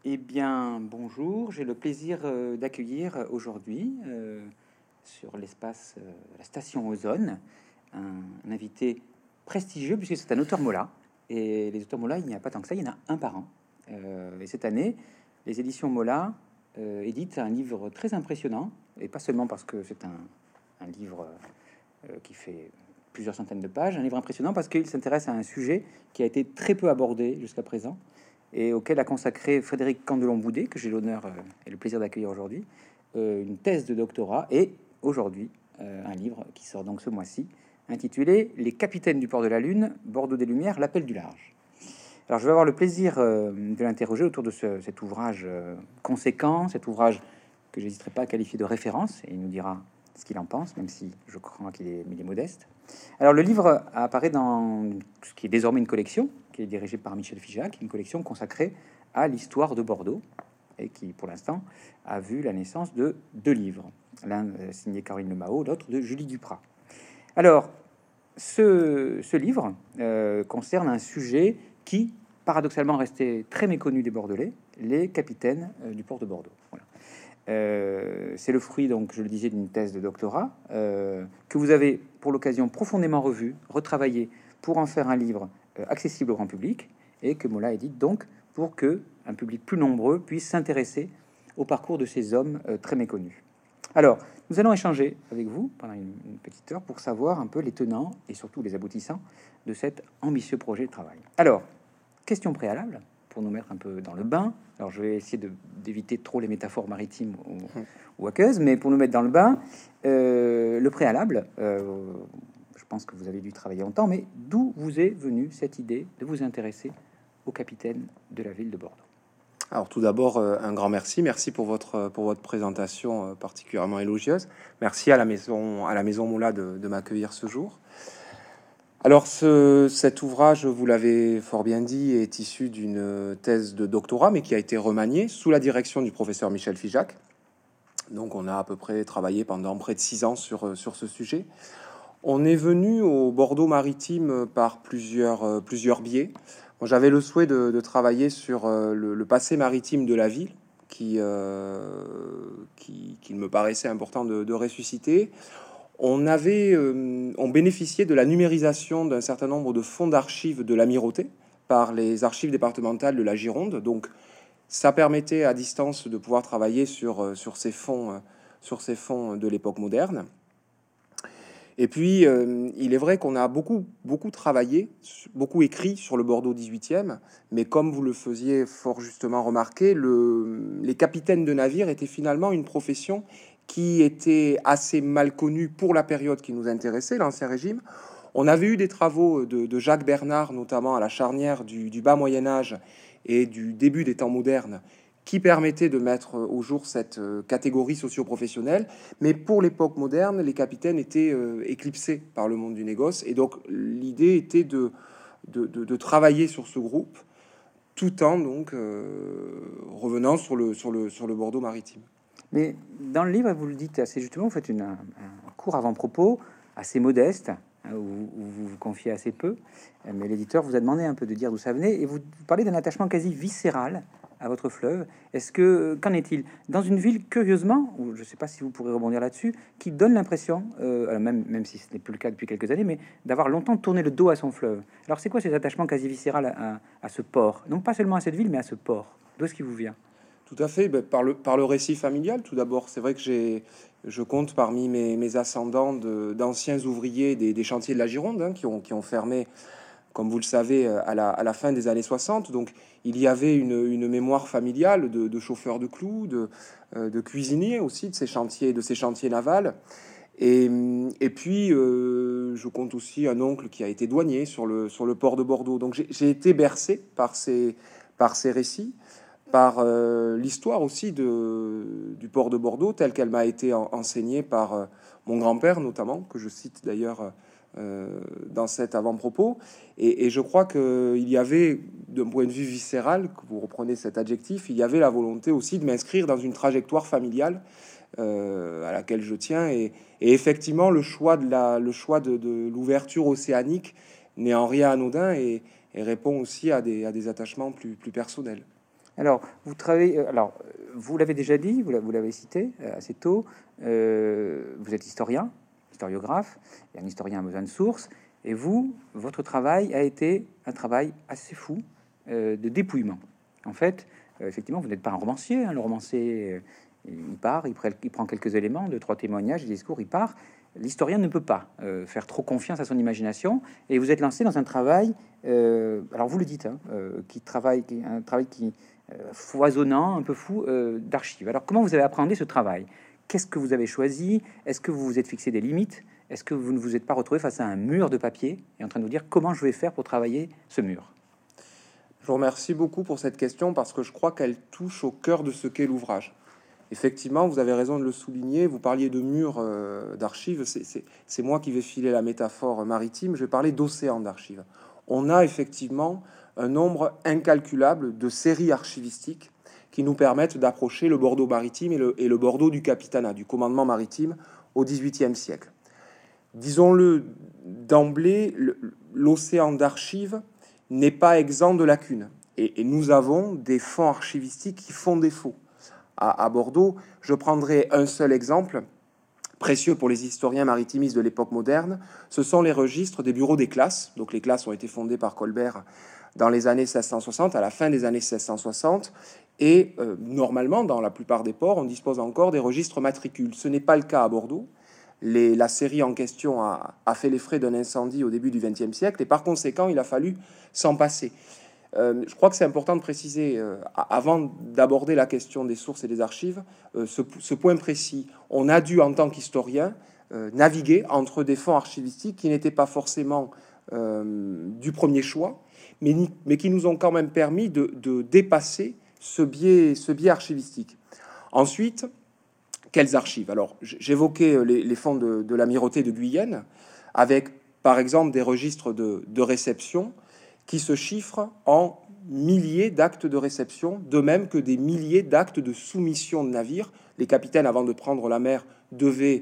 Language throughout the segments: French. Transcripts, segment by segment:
Eh bien, bonjour. J'ai le plaisir d'accueillir aujourd'hui sur l'espace, la station Ozone, un invité prestigieux puisque c'est un auteur Mola. Et les auteurs Mola, il n'y a pas tant que ça, il y en a un par an. Et cette année, les éditions Mola éditent un livre très impressionnant, et pas seulement parce que c'est un livre qui fait plusieurs centaines de pages, un livre impressionnant parce qu'il s'intéresse à un sujet qui a été très peu abordé jusqu'à présent et auquel a consacré Frédéric Candelon-Boudet, que j'ai l'honneur et le plaisir d'accueillir aujourd'hui, une thèse de doctorat et aujourd'hui un livre qui sort donc ce mois-ci, intitulé Les capitaines du port de la Lune, Bordeaux des Lumières, l'appel du large. Alors je vais avoir le plaisir de l'interroger autour de cet ouvrage conséquent, cet ouvrage que j'hésiterai pas à qualifier de référence, et il nous dira ce qu'il en pense, même si je crois qu'il est, il est modeste. Alors le livre apparaît dans ce qui est désormais une collection, qui est dirigée par Michel Figeac, une collection consacrée à l'histoire de Bordeaux, et qui pour l'instant a vu la naissance de deux livres, l'un signé Caroline Lemao, l'autre de Julie Duprat. Alors ce livre concerne un sujet qui paradoxalement restait très méconnu des Bordelais, les capitaines du port de Bordeaux. Voilà. C'est le fruit, donc, je le disais, d'une thèse de doctorat que vous avez, pour l'occasion, profondément revue, retravaillée pour en faire un livre accessible au grand public et que Mola édite donc pour que un public plus nombreux puisse s'intéresser au parcours de ces hommes très méconnus. Alors, nous allons échanger avec vous pendant une petite heure pour savoir un peu les tenants et surtout les aboutissants de cet ambitieux projet de travail. Alors, question préalable pour nous mettre un peu dans le bain. Alors, je vais essayer d'éviter trop les métaphores maritimes ou aqueuses, mais pour nous mettre dans le bain, le préalable, je pense que vous avez dû travailler longtemps, mais d'où vous est venue cette idée de vous intéresser au capitaine de la ville de Bordeaux? Alors tout d'abord, un grand merci. Merci pour votre présentation particulièrement élogieuse. Merci à la maison Moula de m'accueillir ce jour. Alors cet ouvrage, vous l'avez fort bien dit, est issu d'une thèse de doctorat, mais qui a été remaniée sous la direction du professeur Michel Figeac. Donc on a à peu près travaillé pendant près de 6 ans sur ce sujet. On est venu au Bordeaux maritime par plusieurs biais. Moi, j'avais le souhait de travailler sur le passé maritime de la ville, qu'il me paraissait important de ressusciter. On bénéficiait de la numérisation d'un certain nombre de fonds d'archives de l'Amirauté par les archives départementales de la Gironde. Donc, ça permettait à distance de pouvoir travailler sur ces fonds de l'époque moderne. Et puis, il est vrai qu'on a beaucoup travaillé, beaucoup écrit sur le Bordeaux 18e, mais comme vous le faisiez fort justement remarquer, les capitaines de navires étaient finalement une profession qui était assez mal connue pour la période qui nous intéressait, l'Ancien Régime. On avait eu des travaux de Jacques Bernard, notamment à la charnière du bas Moyen-Âge et du début des temps modernes, qui permettait de mettre au jour cette catégorie socio-professionnelle. Mais pour l'époque moderne, les capitaines étaient éclipsés par le monde du négoce. Et donc, l'idée était de travailler sur ce groupe, tout en donc revenant sur le Bordeaux maritime. Mais dans le livre, vous le dites assez justement, vous faites un court avant-propos assez modeste, où vous vous confiez assez peu, mais l'éditeur vous a demandé un peu de dire d'où ça venait, et vous parlez d'un attachement quasi viscéral à votre fleuve. Est-ce que, qu'en est-il dans une ville, curieusement, ou je ne sais pas si vous pourrez rebondir là-dessus, qui donne l'impression, même si ce n'est plus le cas depuis quelques années, mais d'avoir longtemps tourné le dos à son fleuve. Alors c'est quoi cet attachement quasi viscéral à ce port? Non pas seulement à cette ville, mais à ce port. D'où est-ce qu'il vous vient? Tout à fait, par le récit familial, tout d'abord. C'est vrai que je compte parmi mes ascendants d'anciens ouvriers des chantiers de la Gironde, hein, qui ont fermé, comme vous le savez, à la fin des années 60. Donc, il y avait une mémoire familiale de chauffeurs de clous, de cuisiniers aussi, de ces chantiers navals. Et puis, je compte aussi un oncle qui a été douanier sur le port de Bordeaux. Donc, j'ai été bercé par ces récits, par l'histoire aussi du port de Bordeaux, telle qu'elle m'a été enseignée par mon grand-père, notamment, que je cite d'ailleurs dans cet avant-propos. Et je crois qu'il y avait, d'un point de vue viscéral, que vous reprenez cet adjectif, il y avait la volonté aussi de m'inscrire dans une trajectoire familiale à laquelle je tiens. Et effectivement, le choix de l'ouverture océanique n'est en rien anodin et répond aussi à des attachements plus personnels. Alors, vous travaillez. Vous l'avez déjà dit, vous l'avez cité assez tôt. Vous êtes historien, historiographe, et un historien a besoin de sources. Et vous, votre travail a été un travail assez fou de dépouillement. En fait, effectivement, vous n'êtes pas un romancier. Hein. Le romancier, il part, il prend quelques éléments, deux, trois témoignages, des discours, il part. L'historien ne peut pas faire trop confiance à son imagination. Et vous êtes lancé dans un travail, alors vous le dites, hein, un travail qui foisonnant, un peu fou, d'archives. Alors, comment vous avez appréhendé ce travail? Qu'est-ce que vous avez choisi? Est-ce que vous vous êtes fixé des limites? Est-ce que vous ne vous êtes pas retrouvé face à un mur de papier et en train de vous dire comment je vais faire pour travailler ce mur? Je vous remercie beaucoup pour cette question parce que je crois qu'elle touche au cœur de ce qu'est l'ouvrage. Effectivement, vous avez raison de le souligner. Vous parliez de murs d'archives. C'est moi qui vais filer la métaphore maritime. Je vais parler d'océan d'archives. On a effectivement un nombre incalculable de séries archivistiques qui nous permettent d'approcher le Bordeaux maritime et le Bordeaux du Capitanat, du commandement maritime au XVIIIe siècle. Disons-le d'emblée, l'océan d'archives n'est pas exempt de lacunes. Et nous avons des fonds archivistiques qui font défaut. À Bordeaux, je prendrai un seul exemple, précieux pour les historiens maritimistes de l'époque moderne, ce sont les registres des bureaux des classes. Donc les classes ont été fondées par Colbert dans les années 1660, à la fin des années 1660, et normalement, dans la plupart des ports, on dispose encore des registres matricules. Ce n'est pas le cas à Bordeaux. La série en question a fait les frais d'un incendie au début du XXe siècle, et par conséquent, il a fallu s'en passer. Je crois que c'est important de préciser, avant d'aborder la question des sources et des archives, ce point précis. On a dû, en tant qu'historien, naviguer entre des fonds archivistiques qui n'étaient pas forcément du premier choix, mais qui nous ont quand même permis de dépasser ce biais archivistique. Ensuite, quelles archives? Alors, j'évoquais les fonds de l'amirauté de Guyenne, avec, par exemple, des registres de réception qui se chiffrent en milliers d'actes de réception, de même que des milliers d'actes de soumission de navires. Les capitaines, avant de prendre la mer, devaient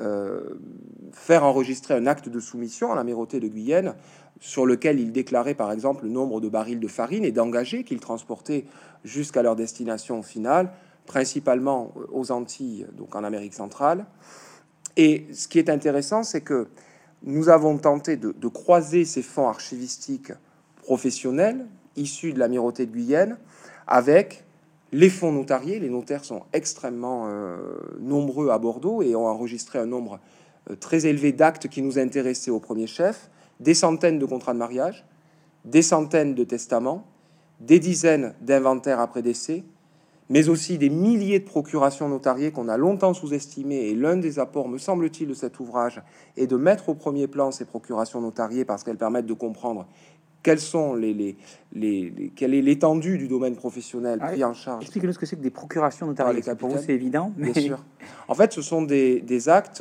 faire enregistrer un acte de soumission à l'amirauté de Guyenne, sur lequel ils déclaraient, par exemple, le nombre de barils de farine et d'engagés qu'ils transportaient jusqu'à leur destination finale, principalement aux Antilles, donc en Amérique centrale. Et ce qui est intéressant, c'est que nous avons tenté de croiser ces fonds archivistiques professionnels issus de l'amirauté de Guyenne avec les fonds notariés. Les notaires sont extrêmement nombreux à Bordeaux et ont enregistré un nombre très élevé d'actes qui nous intéressaient au premier chef, des centaines de contrats de mariage, des centaines de testaments, des dizaines d'inventaires après décès, mais aussi des milliers de procurations notariées qu'on a longtemps sous-estimées. Et l'un des apports, me semble-t-il, de cet ouvrage est de mettre au premier plan ces procurations notariées parce qu'elles permettent de comprendre quelles sont quelle est l'étendue du domaine professionnel pris en charge. Expliquez-nous ce que c'est que des procurations notariées. Pour vous, c'est évident, mais... Bien sûr. En fait, ce sont des actes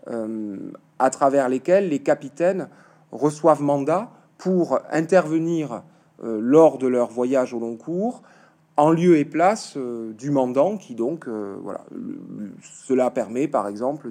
à travers lesquels les capitaines reçoivent mandat pour intervenir lors de leur voyage au long cours, en lieu et place du mandant, qui donc, voilà, cela permet par exemple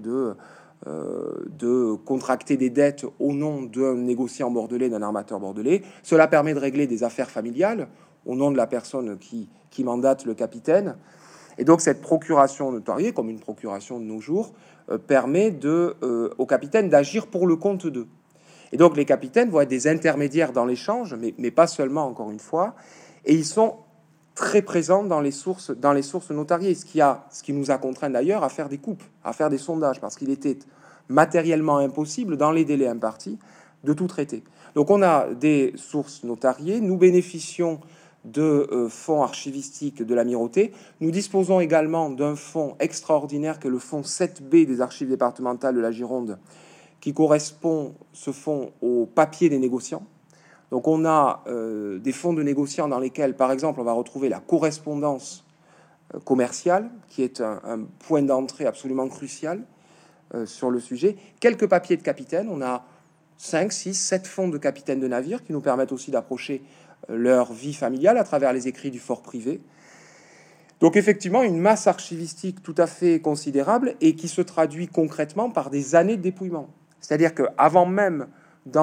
de contracter des dettes au nom d'un négociant bordelais, d'un armateur bordelais. Cela permet de régler des affaires familiales au nom de la personne qui mandate le capitaine. Et donc cette procuration notariée, comme une procuration de nos jours, permet au capitaine d'agir pour le compte d'eux. Et donc les capitaines vont être des intermédiaires dans l'échange, mais pas seulement, encore une fois, et ils sont très présents dans les sources notariées, ce qui nous a contraint d'ailleurs à faire des coupes, à faire des sondages, parce qu'il était matériellement impossible, dans les délais impartis, de tout traiter. Donc on a des sources notariées, nous bénéficions de fonds archivistiques de l'amirauté. Nous disposons également d'un fonds extraordinaire que le fonds 7B des archives départementales de la Gironde, qui correspond, ce fonds, au papier des négociants. Donc on a des fonds de négociants dans lesquels, par exemple, on va retrouver la correspondance commerciale, qui est un point d'entrée absolument crucial sur le sujet. Quelques papiers de capitaine, on a 5, 6, 7 fonds de capitaines de navires qui nous permettent aussi d'approcher leur vie familiale à travers les écrits du fort privé. Donc effectivement, une masse archivistique tout à fait considérable et qui se traduit concrètement par des années de dépouillement. C'est-à-dire qu'avant même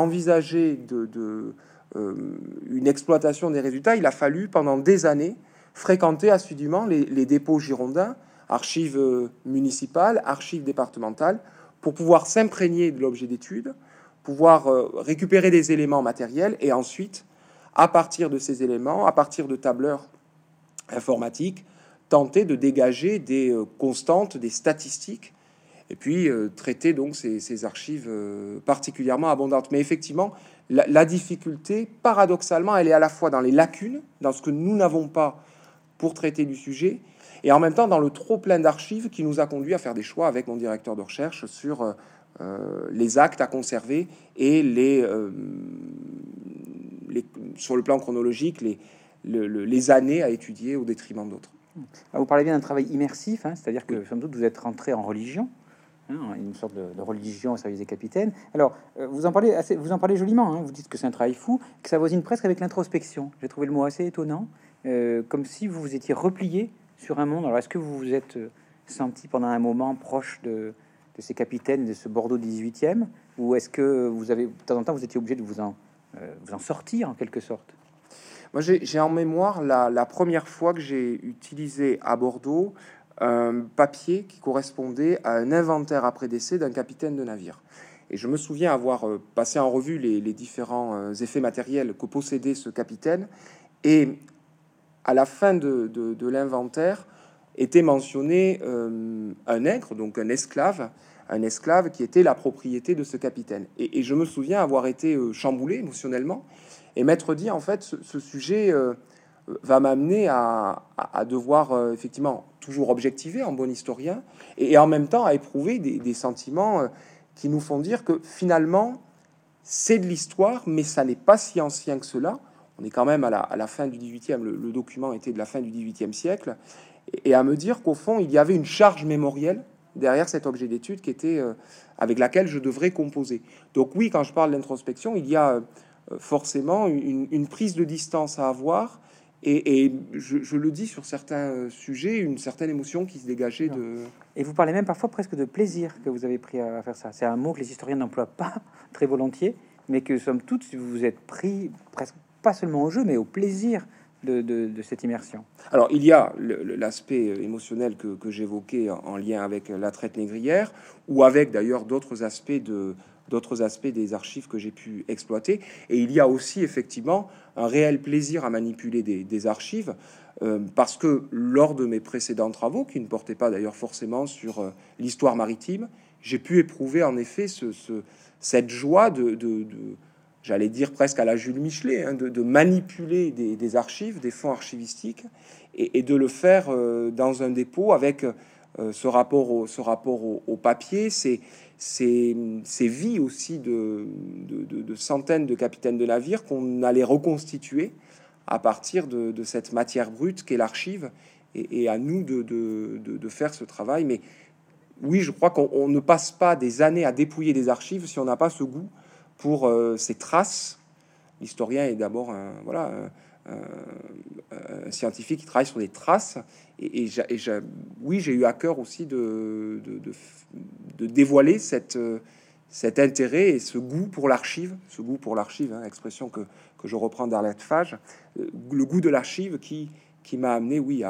d'envisager une exploitation des résultats, il a fallu pendant des années fréquenter assidûment les dépôts girondins, archives municipales, archives départementales, pour pouvoir s'imprégner de l'objet d'étude, pouvoir récupérer des éléments matériels et ensuite, à partir de ces éléments, à partir de tableurs informatiques, tenter de dégager des constantes, des statistiques, et puis traiter donc ces archives particulièrement abondantes. Mais effectivement, la difficulté, paradoxalement, elle est à la fois dans les lacunes, dans ce que nous n'avons pas pour traiter du sujet, et en même temps dans le trop plein d'archives qui nous a conduit à faire des choix avec mon directeur de recherche sur les actes à conserver et sur le plan chronologique, les années à étudier au détriment d'autres. Vous parlez bien d'un travail immersif, hein, c'est-à-dire que sans doute vous êtes rentré en religion, hein, une sorte de religion au service des capitaines. Alors, vous en parlez joliment, hein, vous dites que c'est un travail fou, que ça voisine presque avec l'introspection. J'ai trouvé le mot assez étonnant, comme si vous vous étiez replié sur un monde. Alors, est-ce que vous vous êtes senti pendant un moment proche de ces capitaines, de ce Bordeaux 18e, ou est-ce que vous avez, de temps en temps, vous étiez obligé de vous en sortir, en quelque sorte? Moi, j'ai en mémoire la première fois que j'ai utilisé à Bordeaux un papier qui correspondait à un inventaire après décès d'un capitaine de navire. Et je me souviens avoir passé en revue les différents effets matériels que possédait ce capitaine. Et à la fin de l'inventaire était mentionné un nègre, donc un esclave qui était la propriété de ce capitaine. Et je me souviens avoir été chamboulé émotionnellement et m'être dit, en fait, ce sujet va m'amener à devoir effectivement toujours objectiver en bon historien et en même temps à éprouver des sentiments qui nous font dire que finalement, c'est de l'histoire, mais ça n'est pas si ancien que cela. On est quand même à la fin du 18e, le document était de la fin du 18e siècle, et à me dire qu'au fond, il y avait une charge mémorielle derrière cet objet d'étude qui était avec laquelle je devrais composer. Donc oui, quand je parle d'introspection, il y a forcément une prise de distance à avoir, et je le dis sur certains sujets, une certaine émotion qui se dégageait de... Et vous parlez même parfois presque de plaisir que vous avez pris à faire ça. C'est un mot que les historiens n'emploient pas très volontiers, mais que somme toute, vous vous êtes pris presque pas seulement au jeu, mais au plaisir de cette immersion. Alors, il y a l'aspect émotionnel que j'évoquais en lien avec la traite négrière, ou avec d'ailleurs d'autres aspects des archives que j'ai pu exploiter. Et il y a aussi effectivement un réel plaisir à manipuler des archives, parce que lors de mes précédents travaux, qui ne portaient pas d'ailleurs forcément sur l'histoire maritime, j'ai pu éprouver en effet cette joie j'allais dire presque à la Jules Michelet, hein, de manipuler des archives, des fonds archivistiques, et de le faire dans un dépôt avec ce rapport au papier, ces vies aussi de centaines de capitaines de navires qu'on allait reconstituer à partir de cette matière brute qu'est l'archive, et à nous de faire ce travail. Mais oui, je crois qu'on ne passe pas des années à dépouiller des archives si on n'a pas ce goût pour ces traces. L'historien est d'abord un scientifique qui travaille sur des traces, oui, j'ai eu à cœur aussi de dévoiler cet intérêt et ce goût pour l'archive, hein, expression que je reprends d'Arlette Fage, le goût de l'archive qui m'a amené, oui,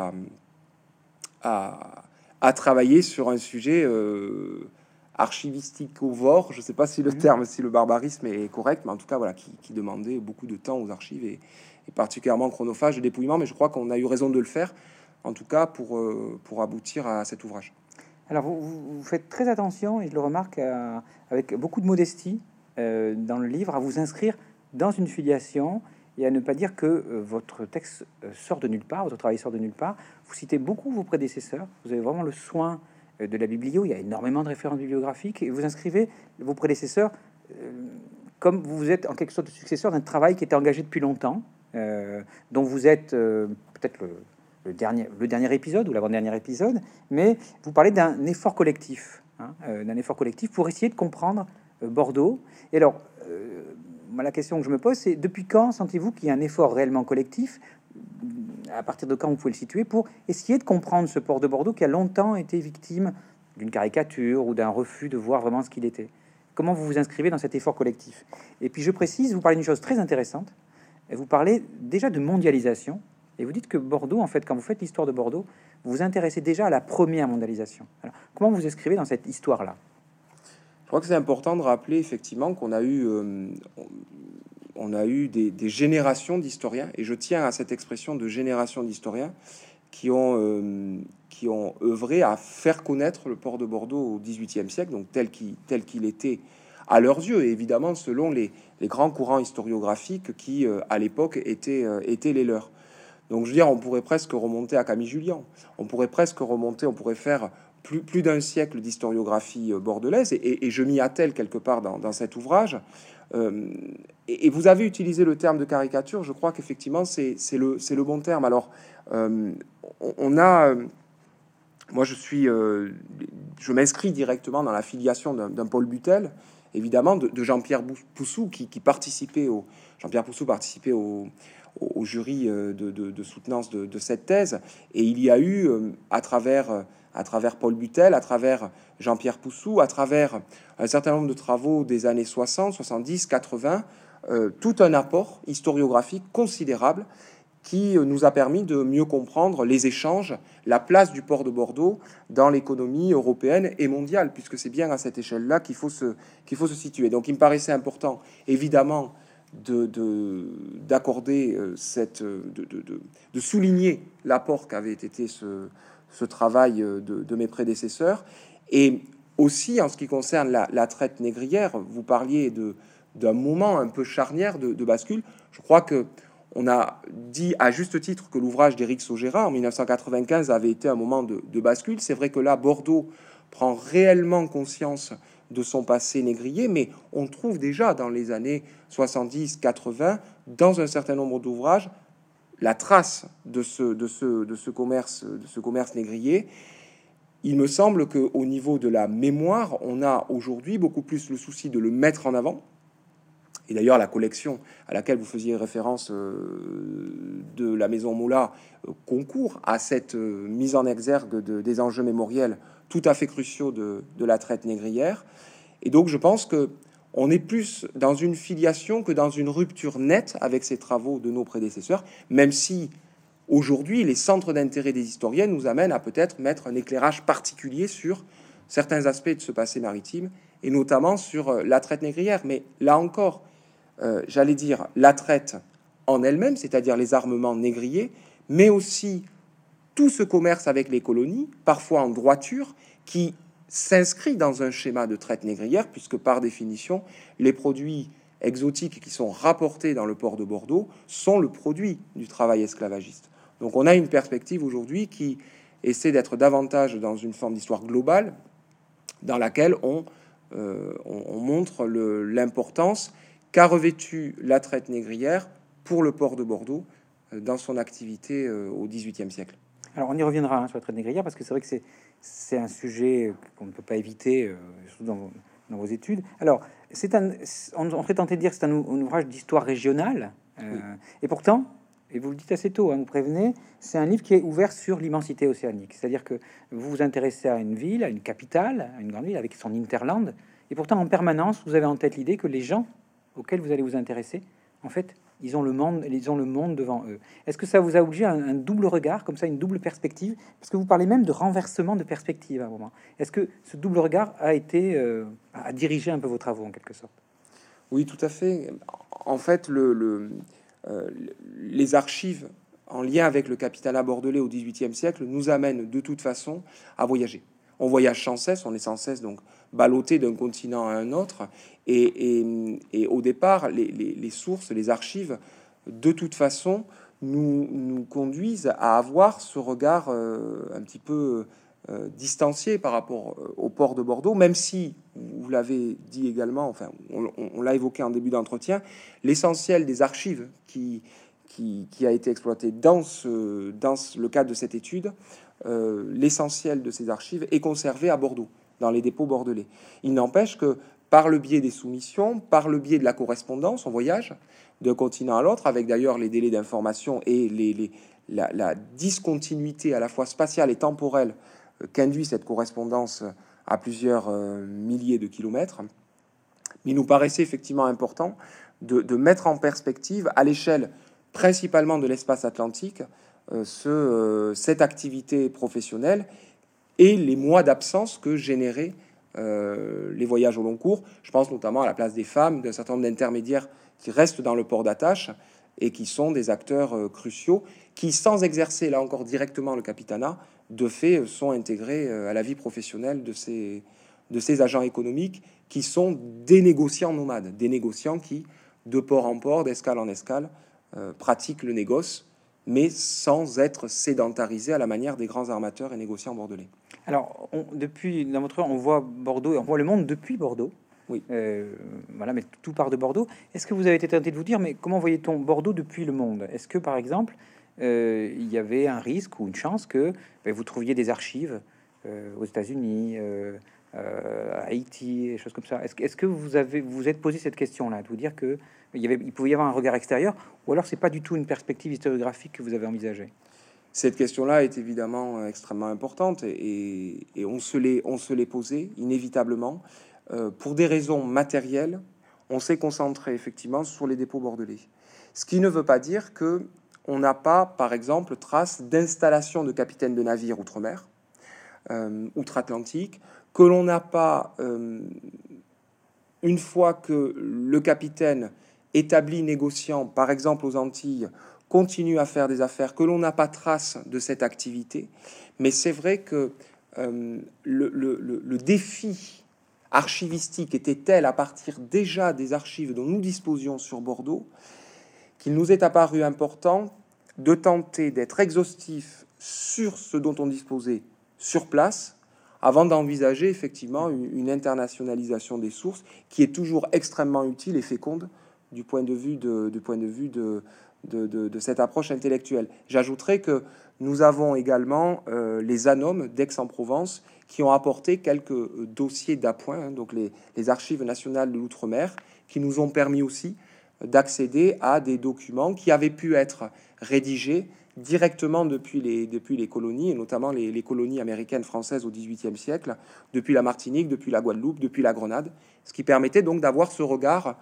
à travailler sur un sujet archivistique-ovore, je ne sais pas si le terme, si le barbarisme est correct, mais en tout cas, voilà, qui demandait beaucoup de temps aux archives et particulièrement chronophage de dépouillement, mais je crois qu'on a eu raison de le faire, en tout cas pour aboutir à cet ouvrage. Alors, vous faites très attention, et je le remarque avec beaucoup de modestie dans le livre, à vous inscrire dans une filiation et à ne pas dire que votre texte sort de nulle part, votre travail sort de nulle part. Vous citez beaucoup vos prédécesseurs, vous avez vraiment le soin de la biblio, il y a énormément de références bibliographiques, et vous inscrivez vos prédécesseurs comme vous êtes en quelque sorte de successeur d'un travail qui était engagé depuis longtemps, dont vous êtes peut-être le dernier épisode ou l'avant-dernier épisode, mais vous parlez d'un effort collectif, hein, d'un effort collectif pour essayer de comprendre Bordeaux. Et alors, la question que je me pose, c'est depuis quand sentez-vous qu'il y a un effort réellement collectif? À partir de quand vous pouvez le situer pour essayer de comprendre ce port de Bordeaux qui a longtemps été victime d'une caricature ou d'un refus de voir vraiment ce qu'il était? Comment vous vous inscrivez dans cet effort collectif? Et puis je précise, vous parlez d'une chose très intéressante, vous parlez déjà de mondialisation, Et vous dites que Bordeaux, en fait, quand vous faites l'histoire de Bordeaux, vous vous intéressez déjà à la première mondialisation. Alors, comment vous inscrivez dans cette histoire-là? Je crois que c'est important de rappeler effectivement qu'on a eu, on a eu des générations d'historiens, et je tiens à cette expression de génération d'historiens, qui ont œuvré à faire connaître le port de Bordeaux au XVIIIe siècle, donc tel qu'il était à leurs yeux, et évidemment selon les grands courants historiographiques qui, à l'époque, étaient les leurs. Donc, je veux dire, on pourrait presque remonter à Camille Julien. On pourrait presque remonter, on pourrait faire plus d'un siècle d'historiographie bordelaise, et je m'y attelle quelque part dans cet ouvrage. Et vous avez utilisé le terme de caricature, je crois qu'effectivement, c'est le bon terme. Alors, on a... moi, je m'inscris directement dans la filiation d'un Paul Butel, évidemment, de Jean-Pierre Poussou, qui participait au... Jean-Pierre Poussou participait au jury de soutenance de cette thèse, et il y a eu, à travers Paul Butel, à travers Jean-Pierre Poussou, à travers un certain nombre de travaux des années 60, 70, 80, tout un apport historiographique considérable qui nous a permis de mieux comprendre les échanges, la place du port de Bordeaux dans l'économie européenne et mondiale, puisque c'est bien à cette échelle-là qu'il faut se situer. Donc il me paraissait important, évidemment, d'accorder de souligner l'apport qu'avait été ce travail de mes prédécesseurs, et aussi en ce qui concerne la traite négrière. Vous parliez d'un moment un peu charnière de bascule. Je crois que on a dit à juste titre que l'ouvrage d'Éric Saugera en 1995 avait été un moment de bascule. C'est vrai que là, Bordeaux prend réellement conscience de son passé négrier, mais on trouve déjà dans les années 70-80, dans un certain nombre d'ouvrages, la trace de ce commerce négrier. Il me semble qu'au niveau de la mémoire, on a aujourd'hui beaucoup plus le souci de le mettre en avant. Et d'ailleurs, la collection à laquelle vous faisiez référence de la Maison Mola concourt à cette mise en exergue des enjeux mémoriels tout à fait cruciaux de la traite négrière. Et donc, je pense que on est plus dans une filiation que dans une rupture nette avec ces travaux de nos prédécesseurs, même si aujourd'hui, les centres d'intérêt des historiens nous amènent à peut-être mettre un éclairage particulier sur certains aspects de ce passé maritime, et notamment sur la traite négrière. Mais là encore, j'allais dire la traite en elle-même, c'est-à-dire les armements négriers, mais aussi tout ce commerce avec les colonies, parfois en droiture, qui s'inscrit dans un schéma de traite négrière, puisque par définition, les produits exotiques qui sont rapportés dans le port de Bordeaux sont le produit du travail esclavagiste. Donc on a une perspective aujourd'hui qui essaie d'être davantage dans une forme d'histoire globale, dans laquelle on montre l'importance qu'a revêtu la traite négrière pour le port de Bordeaux dans son activité au XVIIIe siècle. Alors on y reviendra sur la traite négrière, parce que c'est vrai que c'est un sujet qu'on ne peut pas éviter, surtout dans vos études. Alors on serait tenté de dire que c'est un ouvrage d'histoire régionale, oui. Et pourtant, et vous le dites assez tôt, hein, vous prévenez, c'est un livre qui est ouvert sur l'immensité océanique. C'est-à-dire que vous vous intéressez à une ville, à une capitale, à une grande ville avec son hinterland, et pourtant en permanence vous avez en tête l'idée que les gens auxquels vous allez vous intéresser, en fait, ils ont le monde devant eux. Est-ce que ça vous a obligé un double regard, comme ça, une double perspective? Parce que vous parlez même de renversement de perspective à un moment. Est-ce que ce double regard a été à diriger un peu vos travaux en quelque sorte? Oui, tout à fait. En fait, les archives en lien avec le capitanat bordelais au XVIIIe siècle nous amènent de toute façon à voyager. On voyage sans cesse, on est sans cesse donc ballotté d'un continent à un autre. Et au départ, les sources, les archives, de toute façon, nous conduisent à avoir ce regard un petit peu distancié par rapport au port de Bordeaux, même si, vous l'avez dit également, enfin, on l'a évoqué en début d'entretien, l'essentiel des archives qui a été exploité dans le cadre de cette étude, l'essentiel de ces archives est conservé à Bordeaux, dans les dépôts bordelais. Il n'empêche que par le biais des soumissions, par le biais de la correspondance, on voyage d'un continent à l'autre, avec d'ailleurs les délais d'information et la discontinuité à la fois spatiale et temporelle qu'induit cette correspondance à plusieurs milliers de kilomètres. Il nous paraissait effectivement important de mettre en perspective, à l'échelle principalement de l'espace atlantique, cette activité professionnelle et les mois d'absence que généraient les voyages au long cours. Je pense notamment à la place des femmes, d'un certain nombre d'intermédiaires qui restent dans le port d'attache et qui sont des acteurs cruciaux, qui, sans exercer là encore directement le capitanat, de fait sont intégrés à la vie professionnelle de ces agents économiques qui sont des négociants nomades, des négociants qui, de port en port, d'escale en escale, pratiquent le négoce, mais sans être sédentarisés à la manière des grands armateurs et négociants bordelais. Alors, depuis dans votre on voit Bordeaux et on voit le monde depuis Bordeaux. Oui. Voilà, mais tout part de Bordeaux. Est-ce que vous avez été tenté de vous dire, mais comment voyait-on Bordeaux depuis le monde? Est-ce que, par exemple, il y avait un risque ou une chance que vous trouviez des archives aux États-Unis, à Haïti, et choses comme ça? Est-ce que vous êtes posé cette question-là, de vous dire que il pouvait y avoir un regard extérieur, ou alors c'est pas du tout une perspective historiographique que vous avez envisagée? Cette question-là est évidemment extrêmement importante et on se l'est posée inévitablement. Pour des raisons matérielles, on s'est concentré effectivement sur les dépôts bordelais. Ce qui ne veut pas dire que on n'a pas, par exemple, trace d'installation de capitaines de navires outre-mer, outre-Atlantique, que l'on n'a pas, une fois que le capitaine établi négociant, par exemple aux Antilles, continue à faire des affaires, que l'on n'a pas trace de cette activité. Mais c'est vrai que le défi archivistique était tel, à partir déjà des archives dont nous disposions sur Bordeaux, qu'il nous est apparu important de tenter d'être exhaustif sur ce dont on disposait sur place, avant d'envisager effectivement une internationalisation des sources, qui est toujours extrêmement utile et féconde du point de vue de cette approche intellectuelle. J'ajouterai que nous avons également les ANOM d'Aix-en-Provence qui ont apporté quelques dossiers d'appoint, donc les archives nationales de l'outre-mer, qui nous ont permis aussi d'accéder à des documents qui avaient pu être rédigés directement depuis les colonies, et notamment les colonies américaines françaises au XVIIIe siècle, depuis la Martinique, depuis la Guadeloupe, depuis la Grenade, ce qui permettait donc d'avoir ce regard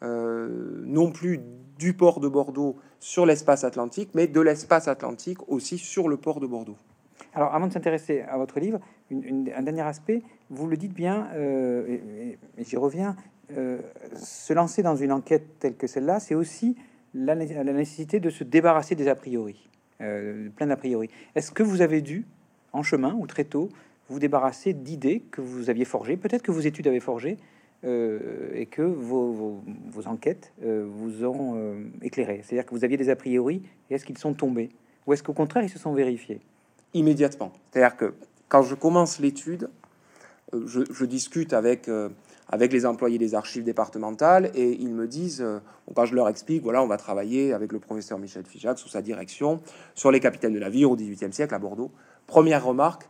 non plus du port de Bordeaux sur l'espace atlantique, mais de l'espace atlantique aussi sur le port de Bordeaux. Alors, avant de s'intéresser à votre livre, un dernier aspect, vous le dites bien, et j'y reviens, se lancer dans une enquête telle que celle-là, c'est aussi la nécessité de se débarrasser des a priori, plein d'a priori. Est-ce que vous avez dû, en chemin ou très tôt, vous débarrasser d'idées que vous aviez forgées, peut-être que vos études avaient forgé, et que vos enquêtes vous ont éclairé? C'est-à-dire que vous aviez des a priori, et est-ce qu'ils sont tombés? Ou est-ce qu'au contraire, ils se sont vérifiés? Immédiatement. C'est-à-dire que quand je commence l'étude, je discute avec les employés des archives départementales et ils me disent, quand je leur explique, voilà, on va travailler avec le professeur Michel Figeac sous sa direction sur les capitaines de navires au XVIIIe siècle à Bordeaux. Première remarque,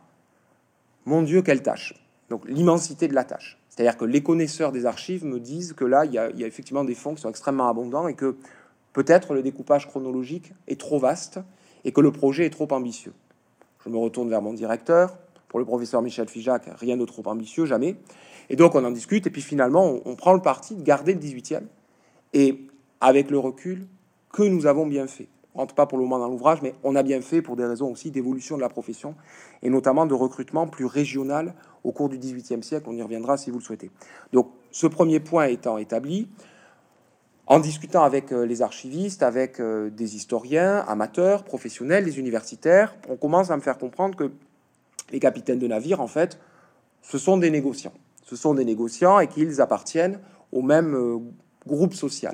mon Dieu, quelle tâche! Donc l'immensité de la tâche. C'est-à-dire que les connaisseurs des archives me disent que là, il y a effectivement des fonds qui sont extrêmement abondants et que peut-être le découpage chronologique est trop vaste et que le projet est trop ambitieux. Je me retourne vers mon directeur. Pour le professeur Michel Figeac, rien de trop ambitieux, jamais. Et donc, on en discute. Et puis, finalement, on prend le parti de garder le 18e. Et avec le recul, que nous avons bien fait. On rentre pas pour le moment dans l'ouvrage, mais on a bien fait pour des raisons aussi d'évolution de la profession et notamment de recrutement plus régional au cours du 18e siècle. On y reviendra si vous le souhaitez. Donc, ce premier point étant établi, en discutant avec les archivistes, avec des historiens, amateurs, professionnels, les universitaires, on commence à me faire comprendre que les capitaines de navires, en fait, ce sont des négociants. Ce sont des négociants et qu'ils appartiennent au même groupe social.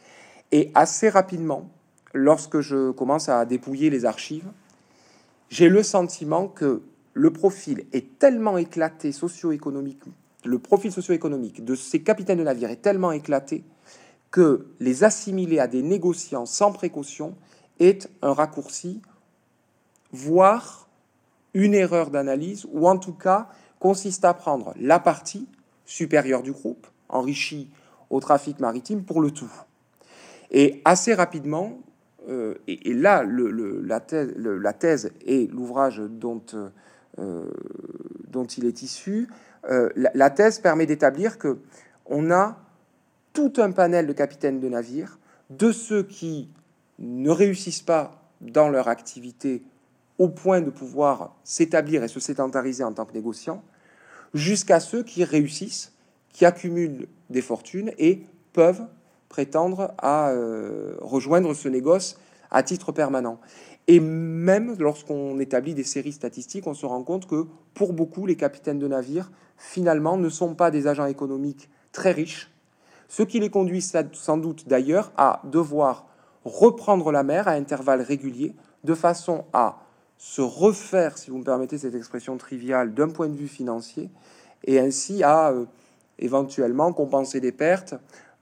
Et assez rapidement, lorsque je commence à dépouiller les archives, j'ai le sentiment que le profil est tellement éclaté socio-économique, le profil socio-économique de ces capitaines de navires est tellement éclaté que les assimiler à des négociants sans précaution est un raccourci, voire une erreur d'analyse, ou en tout cas consiste à prendre la partie supérieure du groupe, enrichie au trafic maritime, pour le tout. Et assez rapidement, et là, la thèse et l'ouvrage dont il est issu, la thèse permet d'établir que on a tout un panel de capitaines de navires, de ceux qui ne réussissent pas dans leur activité au point de pouvoir s'établir et se sédentariser en tant que négociants, jusqu'à ceux qui réussissent, qui accumulent des fortunes et peuvent prétendre à rejoindre ce négoce à titre permanent. Et même lorsqu'on établit des séries statistiques, on se rend compte que pour beaucoup, les capitaines de navires, finalement, ne sont pas des agents économiques très riches, ce qui les conduit sans doute d'ailleurs à devoir reprendre la mer à intervalles réguliers, de façon à se refaire, si vous me permettez cette expression triviale, d'un point de vue financier, et ainsi à éventuellement compenser des pertes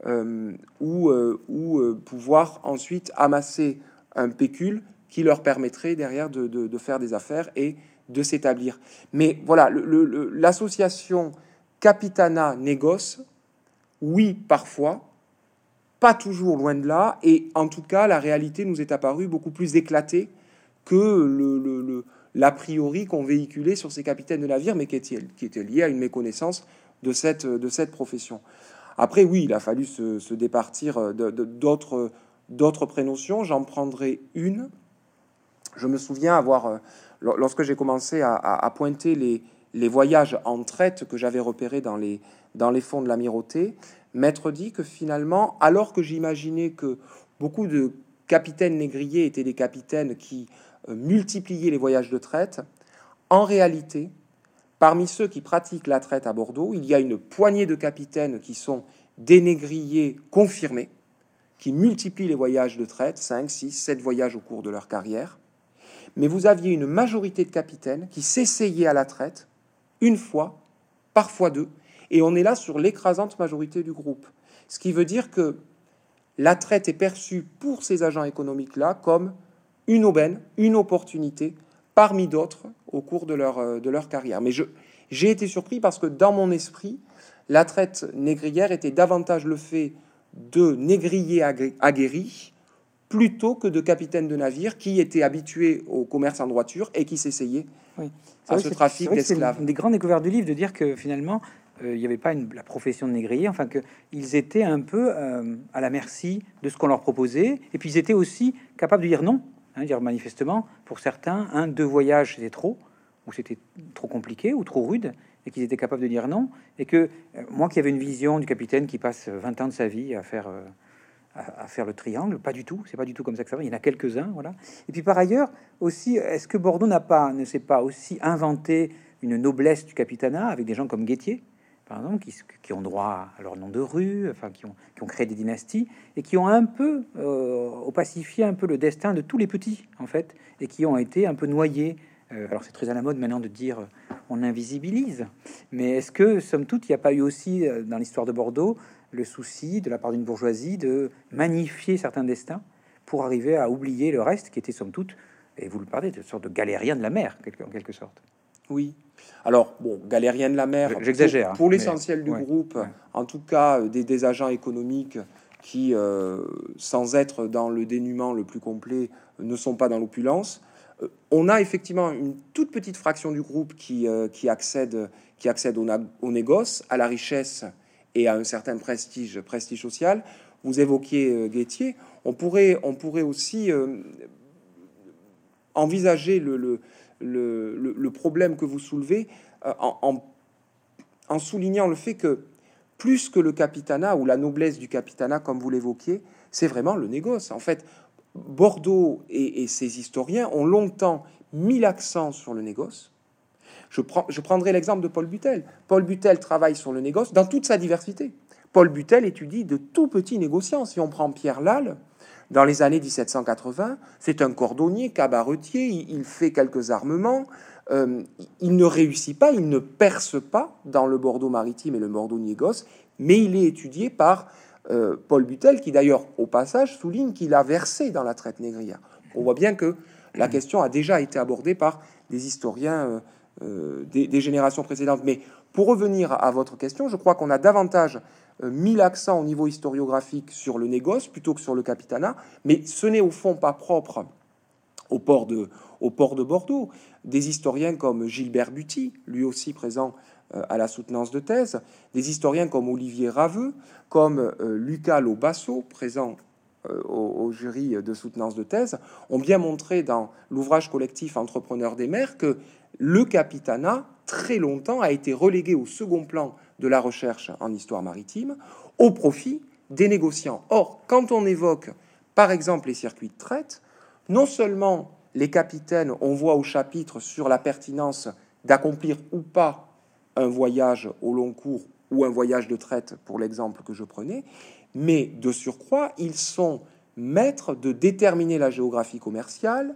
ou pouvoir ensuite amasser un pécule qui leur permettrait derrière de faire des affaires et de s'établir. Mais voilà, l'association Capitana-Négoce, oui, parfois, pas toujours, loin de là, et en tout cas, la réalité nous est apparue beaucoup plus éclatée que l'a priori qu'on véhiculait sur ces capitaines de navires, mais qui était lié à une méconnaissance de cette profession. Après, oui, il a fallu se départir d'autres prénotions. J'en prendrai une. Je me souviens avoir, lorsque j'ai commencé à pointer les voyages en traite que j'avais repérés dans les fonds de l'amirauté, m'être dit que finalement, alors que j'imaginais que beaucoup de capitaines négriers étaient des capitaines qui multipliaient les voyages de traite, en réalité, parmi ceux qui pratiquent la traite à Bordeaux, il y a une poignée de capitaines qui sont des négriers confirmés, qui multiplient les voyages de traite, 5, 6, 7 voyages au cours de leur carrière. Mais vous aviez une majorité de capitaines qui s'essayaient à la traite une fois, parfois deux, et on est là sur l'écrasante majorité du groupe. Ce qui veut dire que la traite est perçue pour ces agents économiques-là comme une aubaine, une opportunité, parmi d'autres, au cours de leur carrière. Mais j'ai été surpris parce que dans mon esprit, la traite négrière était davantage le fait de négriers aguerris plutôt que de capitaines de navires qui étaient habitués au commerce en droiture et qui s'essayaient à ce trafic d'esclaves. C'est une des grandes découvertes du livre de dire que finalement, il n'y avait pas la profession de négrier, enfin qu'ils étaient un peu à la merci de ce qu'on leur proposait, et puis ils étaient aussi capables de dire non. Dire manifestement, pour certains, 2 voyages c'était trop, ou c'était trop compliqué, ou trop rude, et qu'ils étaient capables de dire non. Et que moi qui avais une vision du capitaine qui passe 20 ans de sa vie à faire le triangle, pas du tout, c'est pas du tout comme ça que ça va. Il y en a quelques-uns, voilà. Et puis par ailleurs aussi, est-ce que Bordeaux ne s'est pas aussi inventé une noblesse du capitanat avec des gens comme Guettier, par exemple, qui ont droit à leur nom de rue, enfin qui ont créé des dynasties et qui ont un peu opacifié un peu le destin de tous les petits en fait, et qui ont été un peu noyés. Alors c'est très à la mode maintenant de dire on invisibilise, mais est-ce que somme toute il n'y a pas eu aussi dans l'histoire de Bordeaux le souci de la part d'une bourgeoisie de magnifier certains destins pour arriver à oublier le reste qui était somme toute, et vous le parlez, de sorte de galérien de la mer en quelque sorte. Oui. Alors, bon, galérien de la mer, j'exagère. Pour l'essentiel du ouais, groupe, ouais. En tout cas, des agents économiques qui, sans être dans le dénuement le plus complet, ne sont pas dans l'opulence. On a effectivement une toute petite fraction du groupe qui accède au négoce, à la richesse et à un certain prestige social. Vous évoquiez Guettier. On pourrait aussi envisager le problème que vous soulevez en soulignant le fait que plus que le capitanat ou la noblesse du capitanat, comme vous l'évoquiez, c'est vraiment le négoce. En fait, Bordeaux et ses historiens ont longtemps mis l'accent sur le négoce. Je prendrai l'exemple de Paul Butel. Paul Butel travaille sur le négoce dans toute sa diversité. Paul Butel étudie de tout petits négociants. Si on prend Pierre Lal, dans les années 1780, c'est un cordonnier, cabaretier, il fait quelques armements, il ne réussit pas, il ne perce pas dans le Bordeaux maritime et le Bordeaux négoce, mais il est étudié par Paul Butel, qui d'ailleurs, au passage, souligne qu'il a versé dans la traite négrière. On voit bien que la question a déjà été abordée par des historiens des générations précédentes. Mais pour revenir à votre question, je crois qu'on a davantage mis l'accent au niveau historiographique sur le négoce plutôt que sur le capitanat, mais ce n'est au fond pas propre au port de Bordeaux. Des historiens comme Gilbert Buty, lui aussi présent à la soutenance de thèse, des historiens comme Olivier Raveux, comme Lucas Lobasso, présent au jury de soutenance de thèse, ont bien montré dans l'ouvrage collectif Entrepreneurs des mers que le capitanat, très longtemps, a été relégué au second plan de la recherche en histoire maritime, au profit des négociants. Or, quand on évoque, par exemple, les circuits de traite, non seulement les capitaines, on voit au chapitre sur la pertinence d'accomplir ou pas un voyage au long cours ou un voyage de traite, pour l'exemple que je prenais, mais de surcroît, ils sont maîtres de déterminer la géographie commerciale,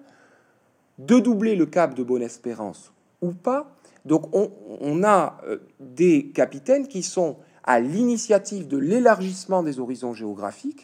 de doubler le cap de Bonne-Espérance ou pas. Donc on a des capitaines qui sont à l'initiative de l'élargissement des horizons géographiques,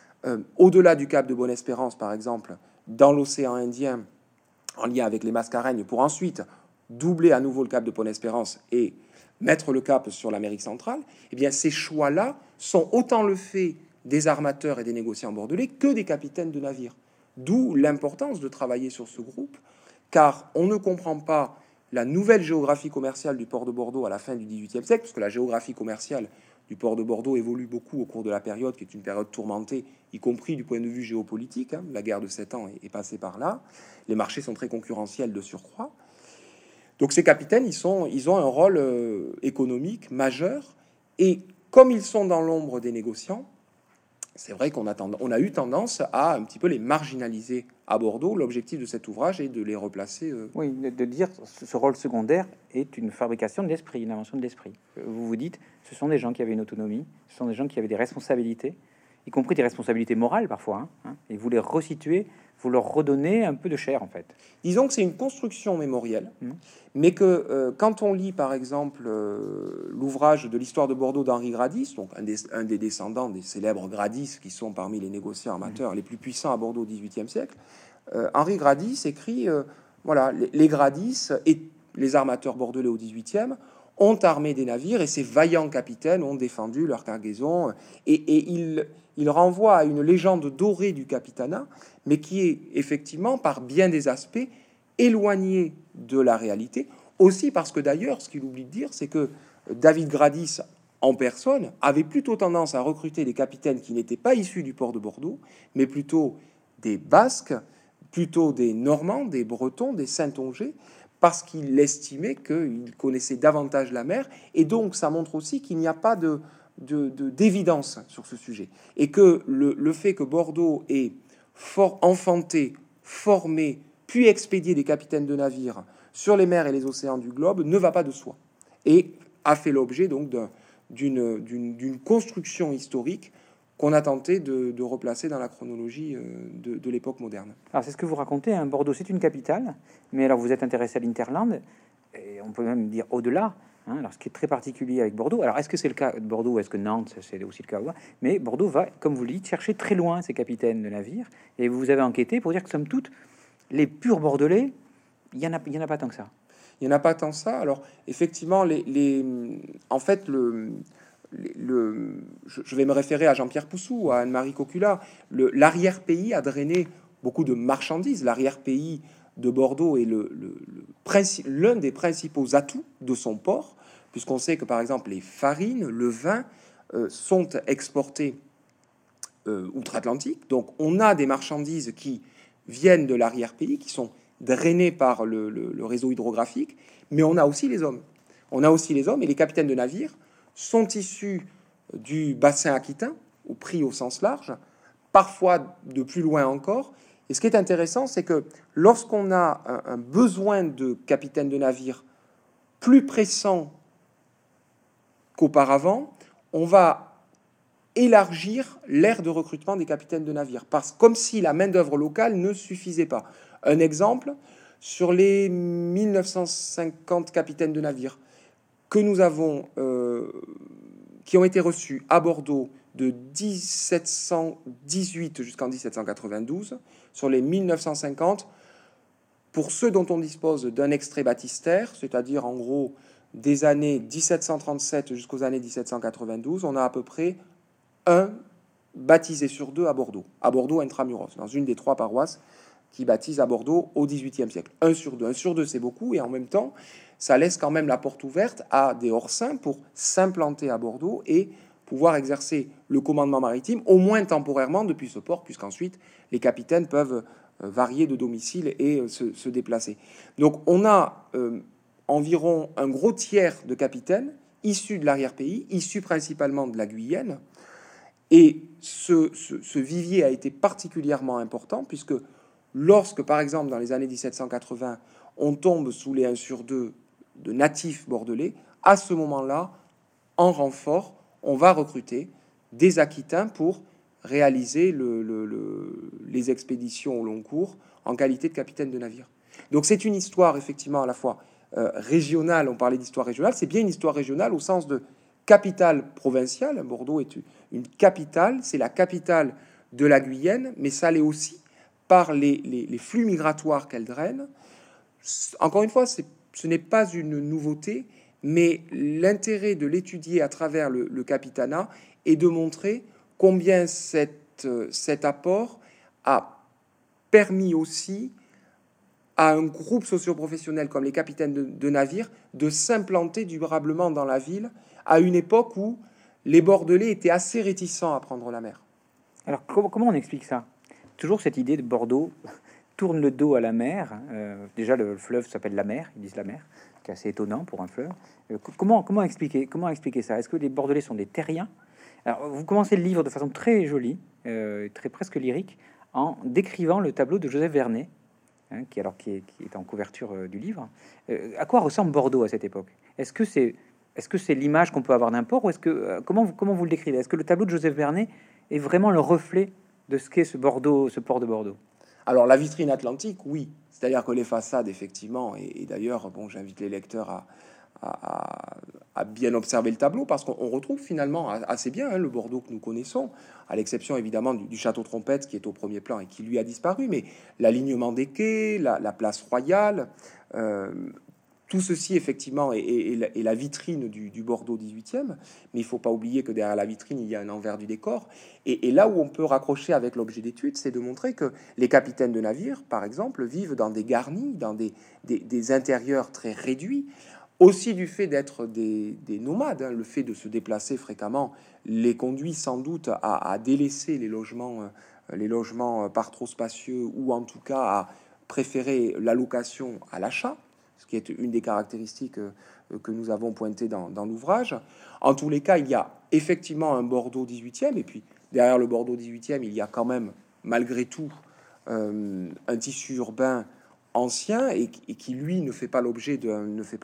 au-delà du cap de Bonne-Espérance, par exemple, dans l'océan Indien, en lien avec les Mascareignes, pour ensuite doubler à nouveau le cap de Bonne-Espérance et mettre le cap sur l'Amérique centrale. Eh bien, ces choix-là sont autant le fait des armateurs et des négociants bordelais que des capitaines de navires. D'où l'importance de travailler sur ce groupe, car on ne comprend pas la nouvelle géographie commerciale du port de Bordeaux à la fin du XVIIIe siècle, puisque la géographie commerciale du port de Bordeaux évolue beaucoup au cours de la période, qui est une période tourmentée, y compris du point de vue géopolitique. La guerre de 7 ans est passée par là. Les marchés sont très concurrentiels de surcroît. Donc ces capitaines, ils ont un rôle économique majeur. Et comme ils sont dans l'ombre des négociants, c'est vrai qu'on a eu tendance à un petit peu les marginaliser à Bordeaux. L'objectif de cet ouvrage est de les replacer. Oui, de dire ce rôle secondaire est une fabrication de l'esprit, une invention de l'esprit. Vous vous dites, ce sont des gens qui avaient une autonomie, ce sont des gens qui avaient des responsabilités, y compris des responsabilités morales parfois, et vous les resituez, vous leur redonnez un peu de chair en fait. Disons que c'est une construction mémorielle, mais que quand on lit par exemple l'ouvrage de l'histoire de Bordeaux d'Henri Gradis, donc un des descendants des célèbres Gradis qui sont parmi les négociants armateurs les plus puissants à Bordeaux au XVIIIe siècle, Henri Gradis écrit voilà, les Gradis et les armateurs bordelais au XVIIIe ont armé des navires et ces vaillants capitaines ont défendu leur cargaison. Et il renvoie à une légende dorée du capitanat, mais qui est effectivement, par bien des aspects, éloignée de la réalité. Aussi parce que d'ailleurs, ce qu'il oublie de dire, c'est que David Gradis, en personne, avait plutôt tendance à recruter des capitaines qui n'étaient pas issus du port de Bordeaux, mais plutôt des Basques, plutôt des Normands, des Bretons, des Saintongeais, parce qu'il estimait qu'il connaissait davantage la mer, et donc ça montre aussi qu'il n'y a pas d'évidence sur ce sujet, et que le fait que Bordeaux ait enfanté, formé, puis expédié des capitaines de navires sur les mers et les océans du globe ne va pas de soi, et a fait l'objet donc d'une construction historique qu'on a tenté de replacer dans la chronologie de l'époque moderne. Alors c'est ce que vous racontez, Bordeaux c'est une capitale, mais alors vous êtes intéressé à l'Interland, et on peut même dire au-delà. Alors ce qui est très particulier avec Bordeaux, alors est-ce que c'est le cas de Bordeaux, ou est-ce que Nantes c'est aussi le cas, mais Bordeaux va, comme vous le dites, chercher très loin ces capitaines de navires, et vous avez enquêté pour dire que somme toute, les purs Bordelais, il y en a pas tant que ça. Il n'y en a pas tant que ça. Alors effectivement, en fait, je vais me référer à Jean-Pierre Poussou, à Anne-Marie Cocula. L'arrière-pays a drainé beaucoup de marchandises. L'arrière-pays de Bordeaux est l'un des principaux atouts de son port, puisqu'on sait que, par exemple, les farines, le vin sont exportés outre-Atlantique. Donc, on a des marchandises qui viennent de l'arrière-pays, qui sont drainées par le réseau hydrographique, mais on a aussi les hommes. On a aussi les hommes, et les capitaines de navires sont issus du bassin aquitain, ou pris au sens large, parfois de plus loin encore. Et ce qui est intéressant, c'est que lorsqu'on a un besoin de capitaine de navire plus pressant qu'auparavant, on va élargir l'aire de recrutement des capitaines de navire, comme si la main-d'œuvre locale ne suffisait pas. Un exemple, sur les 1950 capitaines de navire que nous avons, qui ont été reçus à Bordeaux de 1718 jusqu'en 1792, sur les 1950, pour ceux dont on dispose d'un extrait baptistère, c'est-à-dire en gros des années 1737 jusqu'aux années 1792, on a à peu près un baptisé sur deux à Bordeaux intramuros, dans une des 3 paroisses qui baptisent à Bordeaux au XVIIIe siècle. 1 sur 2. 1 sur 2, c'est beaucoup, et en même temps, ça laisse quand même la porte ouverte à des hors-saints pour s'implanter à Bordeaux et pouvoir exercer le commandement maritime, au moins temporairement, depuis ce port, puisqu'ensuite les capitaines peuvent varier de domicile et se déplacer. Donc on a environ un gros tiers de capitaines issus de l'arrière-pays, issus principalement de la Guyenne, et ce vivier a été particulièrement important, puisque lorsque, par exemple, dans les années 1780, on tombe sous les 1 sur 2 de natifs bordelais, à ce moment-là, en renfort, on va recruter des Aquitains pour réaliser les expéditions au long cours en qualité de capitaine de navire. Donc c'est une histoire effectivement à la fois régionale, on parlait d'histoire régionale, c'est bien une histoire régionale au sens de capitale provinciale. Bordeaux est une capitale, c'est la capitale de la Guyenne, mais ça l'est aussi par les flux migratoires qu'elle draine. Encore une fois, ce n'est pas une nouveauté, mais l'intérêt de l'étudier à travers le capitanat est de montrer combien cet apport a permis aussi à un groupe socio-professionnel comme les capitaines de navires de s'implanter durablement dans la ville à une époque où les Bordelais étaient assez réticents à prendre la mer. Alors, comment on explique ça? Toujours cette idée de Bordeaux tourne le dos à la mer. Déjà, le fleuve s'appelle la mer, ils disent la mer, c'est assez étonnant pour un fleuve. Comment expliquer ça? Est-ce que les Bordelais sont des terriens? Alors, vous commencez le livre de façon très jolie, très presque lyrique, en décrivant le tableau de Joseph Vernet, qui est en couverture du livre. À quoi ressemble Bordeaux à cette époque? Est-ce que c'est l'image qu'on peut avoir d'un port, ou est-ce que comment vous le décrivez? Est-ce que le tableau de Joseph Vernet est vraiment le reflet de ce qu'est ce port de Bordeaux? Alors la vitrine atlantique, oui. C'est-à-dire que les façades, effectivement, et d'ailleurs, bon, j'invite les lecteurs à bien observer le tableau, parce qu'on retrouve finalement assez bien le Bordeaux que nous connaissons, à l'exception évidemment du château Trompette qui est au premier plan et qui lui a disparu, mais l'alignement des quais, la place Royale, tout ceci effectivement est la vitrine du Bordeaux 18e, mais il faut pas oublier que derrière la vitrine il y a un envers du décor, et là où on peut raccrocher avec l'objet d'étude, c'est de montrer que les capitaines de navires, par exemple, vivent dans des garnis, dans des intérieurs très réduits, aussi du fait d'être des nomades, le fait de se déplacer fréquemment les conduit sans doute à délaisser les logements par trop spacieux, ou en tout cas à préférer la location à l'achat, ce qui est une des caractéristiques que nous avons pointées dans l'ouvrage. En tous les cas, il y a effectivement un Bordeaux 18e, et puis derrière le Bordeaux 18e, il y a quand même, malgré tout, un tissu urbain ancien et qui lui ne fait pas l'objet du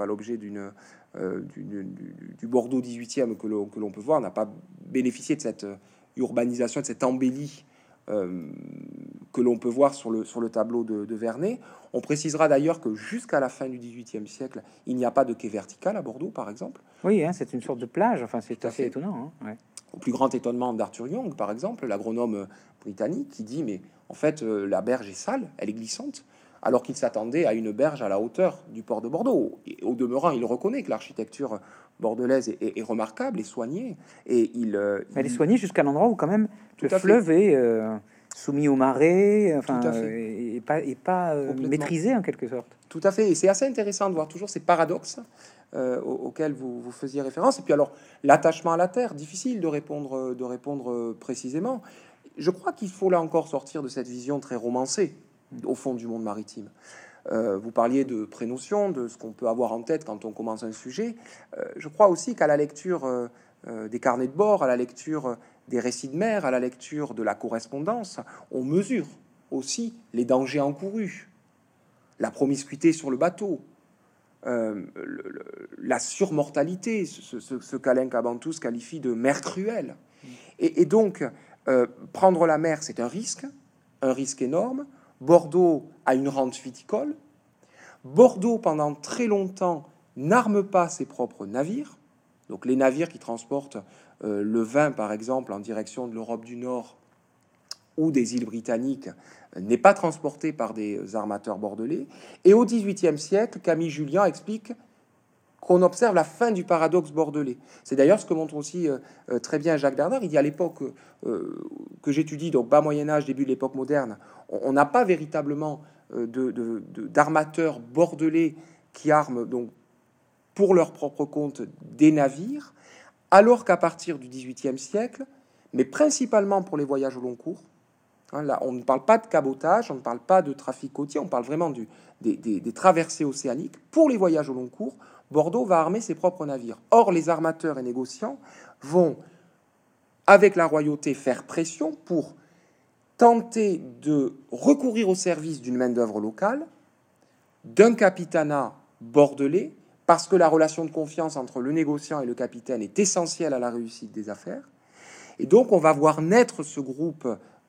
Bordeaux 18e que l'on peut voir, n'a pas bénéficié de cette urbanisation, de cette embellie que l'on peut voir sur le tableau de Vernet. On précisera d'ailleurs que jusqu'à la fin du XVIIIe siècle, il n'y a pas de quai vertical à Bordeaux, par exemple. Oui, c'est une sorte de plage. Enfin, c'est assez étonnant. Ouais. Au plus grand étonnement d'Arthur Young, par exemple, l'agronome britannique, qui dit mais en fait la berge est sale, elle est glissante, alors qu'il s'attendait à une berge à la hauteur du port de Bordeaux. Et au demeurant, il reconnaît que l'architecture bordelaise est remarquable et soignée. Et elle est soignée jusqu'à l'endroit où quand même le fleuve est soumis aux marées, enfin, et pas maîtrisé en quelque sorte. Tout à fait. Et c'est assez intéressant de voir toujours ces paradoxes auxquels vous faisiez référence. Et puis alors, l'attachement à la terre, difficile de répondre précisément. Je crois qu'il faut là encore sortir de cette vision très romancée au fond du monde maritime. Vous parliez de prénotion, de ce qu'on peut avoir en tête quand on commence un sujet. Je crois aussi qu'à la lecture des carnets de bord, à la lecture des récits de mer, à la lecture de la correspondance, on mesure aussi les dangers encourus, la promiscuité sur le bateau, la surmortalité, ce qu'Alain Cabantous qualifie de mer cruelle. Et donc, prendre la mer, c'est un risque énorme. Bordeaux a une rente viticole. Bordeaux, pendant très longtemps, n'arme pas ses propres navires. Donc les navires qui transportent le vin, par exemple, en direction de l'Europe du Nord ou des îles britanniques, n'est pas transporté par des armateurs bordelais. Et au XVIIIe siècle, Camille Julien explique qu'on observe la fin du paradoxe bordelais. C'est d'ailleurs ce que montre aussi très bien Jacques Bernard. Il dit à l'époque que j'étudie, donc bas Moyen-Âge, début de l'époque moderne, on n'a pas véritablement d'armateurs bordelais qui arment donc pour leur propre compte des navires. alors qu'à partir du XVIIIe siècle, mais principalement pour les voyages au long cours, hein, là, on ne parle pas de cabotage, on ne parle pas de trafic côtier, on parle vraiment des traversées océaniques. Pour les voyages au long cours, Bordeaux va armer ses propres navires. Or, les armateurs et négociants vont, avec la royauté, faire pression pour tenter de recourir au service d'une main-d'œuvre locale, d'un capitanat bordelais, parce que la relation de confiance entre le négociant et le capitaine est essentielle à la réussite des affaires. Et donc, on va voir naître ce groupe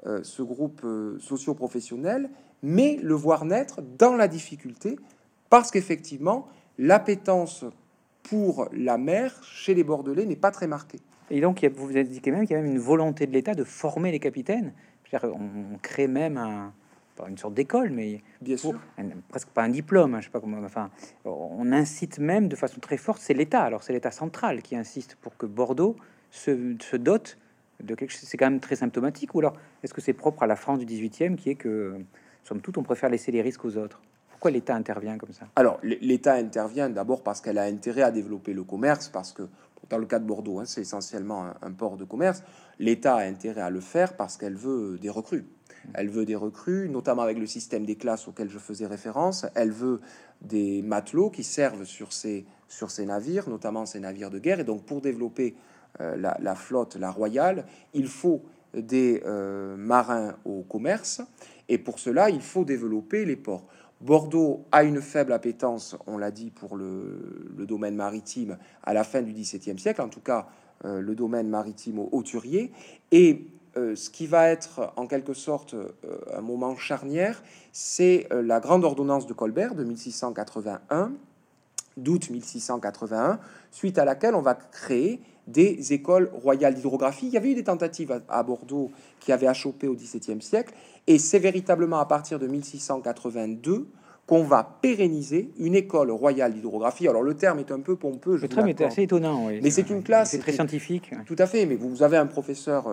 socio-professionnel, mais le voir naître dans la difficulté, parce qu'effectivement, l'appétence pour la mer chez les Bordelais n'est pas très marquée. Et donc, vous indiquez même qu'il y a même une volonté de l'État de former les capitaines. On crée même pas une sorte d'école, mais Bien sûr. presque pas un diplôme, hein, je sais pas comment. Enfin, on incite même de façon très forte. C'est l'État. Alors, c'est l'État central qui insiste pour que Bordeaux se dote de quelque chose. C'est quand même très symptomatique. Ou alors, est-ce que c'est propre à la France du 18e, qui est que, somme toute, on préfère laisser les risques aux autres? Pourquoi l'État intervient comme ça? Alors, l'État intervient d'abord parce qu'elle a intérêt à développer le commerce, parce que dans le cas de Bordeaux, hein, c'est essentiellement un port de commerce. L'État a intérêt à le faire parce qu'elle veut des recrues. Elle veut des recrues, notamment avec le système des classes auquel je faisais référence. Elle veut des matelots qui servent sur ces navires, notamment ces navires de guerre. Et donc, pour développer la flotte, la royale, il faut des marins au commerce. Et pour cela, il faut développer les ports. Bordeaux a une faible appétence, on l'a dit, pour le domaine maritime à la fin du XVIIe siècle, en tout cas le domaine maritime hauturier. Et ce qui va être en quelque sorte un moment charnière, c'est la grande ordonnance de Colbert de 1681, d'août 1681, suite à laquelle on va créer des écoles royales d'hydrographie. Il y avait eu des tentatives à Bordeaux qui avaient achoppé au XVIIe siècle, et c'est véritablement à partir de 1682 qu'on va pérenniser une école royale d'hydrographie. Alors le terme est un peu pompeux, le terme était assez étonnant, oui, mais c'est une classe, c'est très scientifique. Tout à fait, mais vous avez un professeur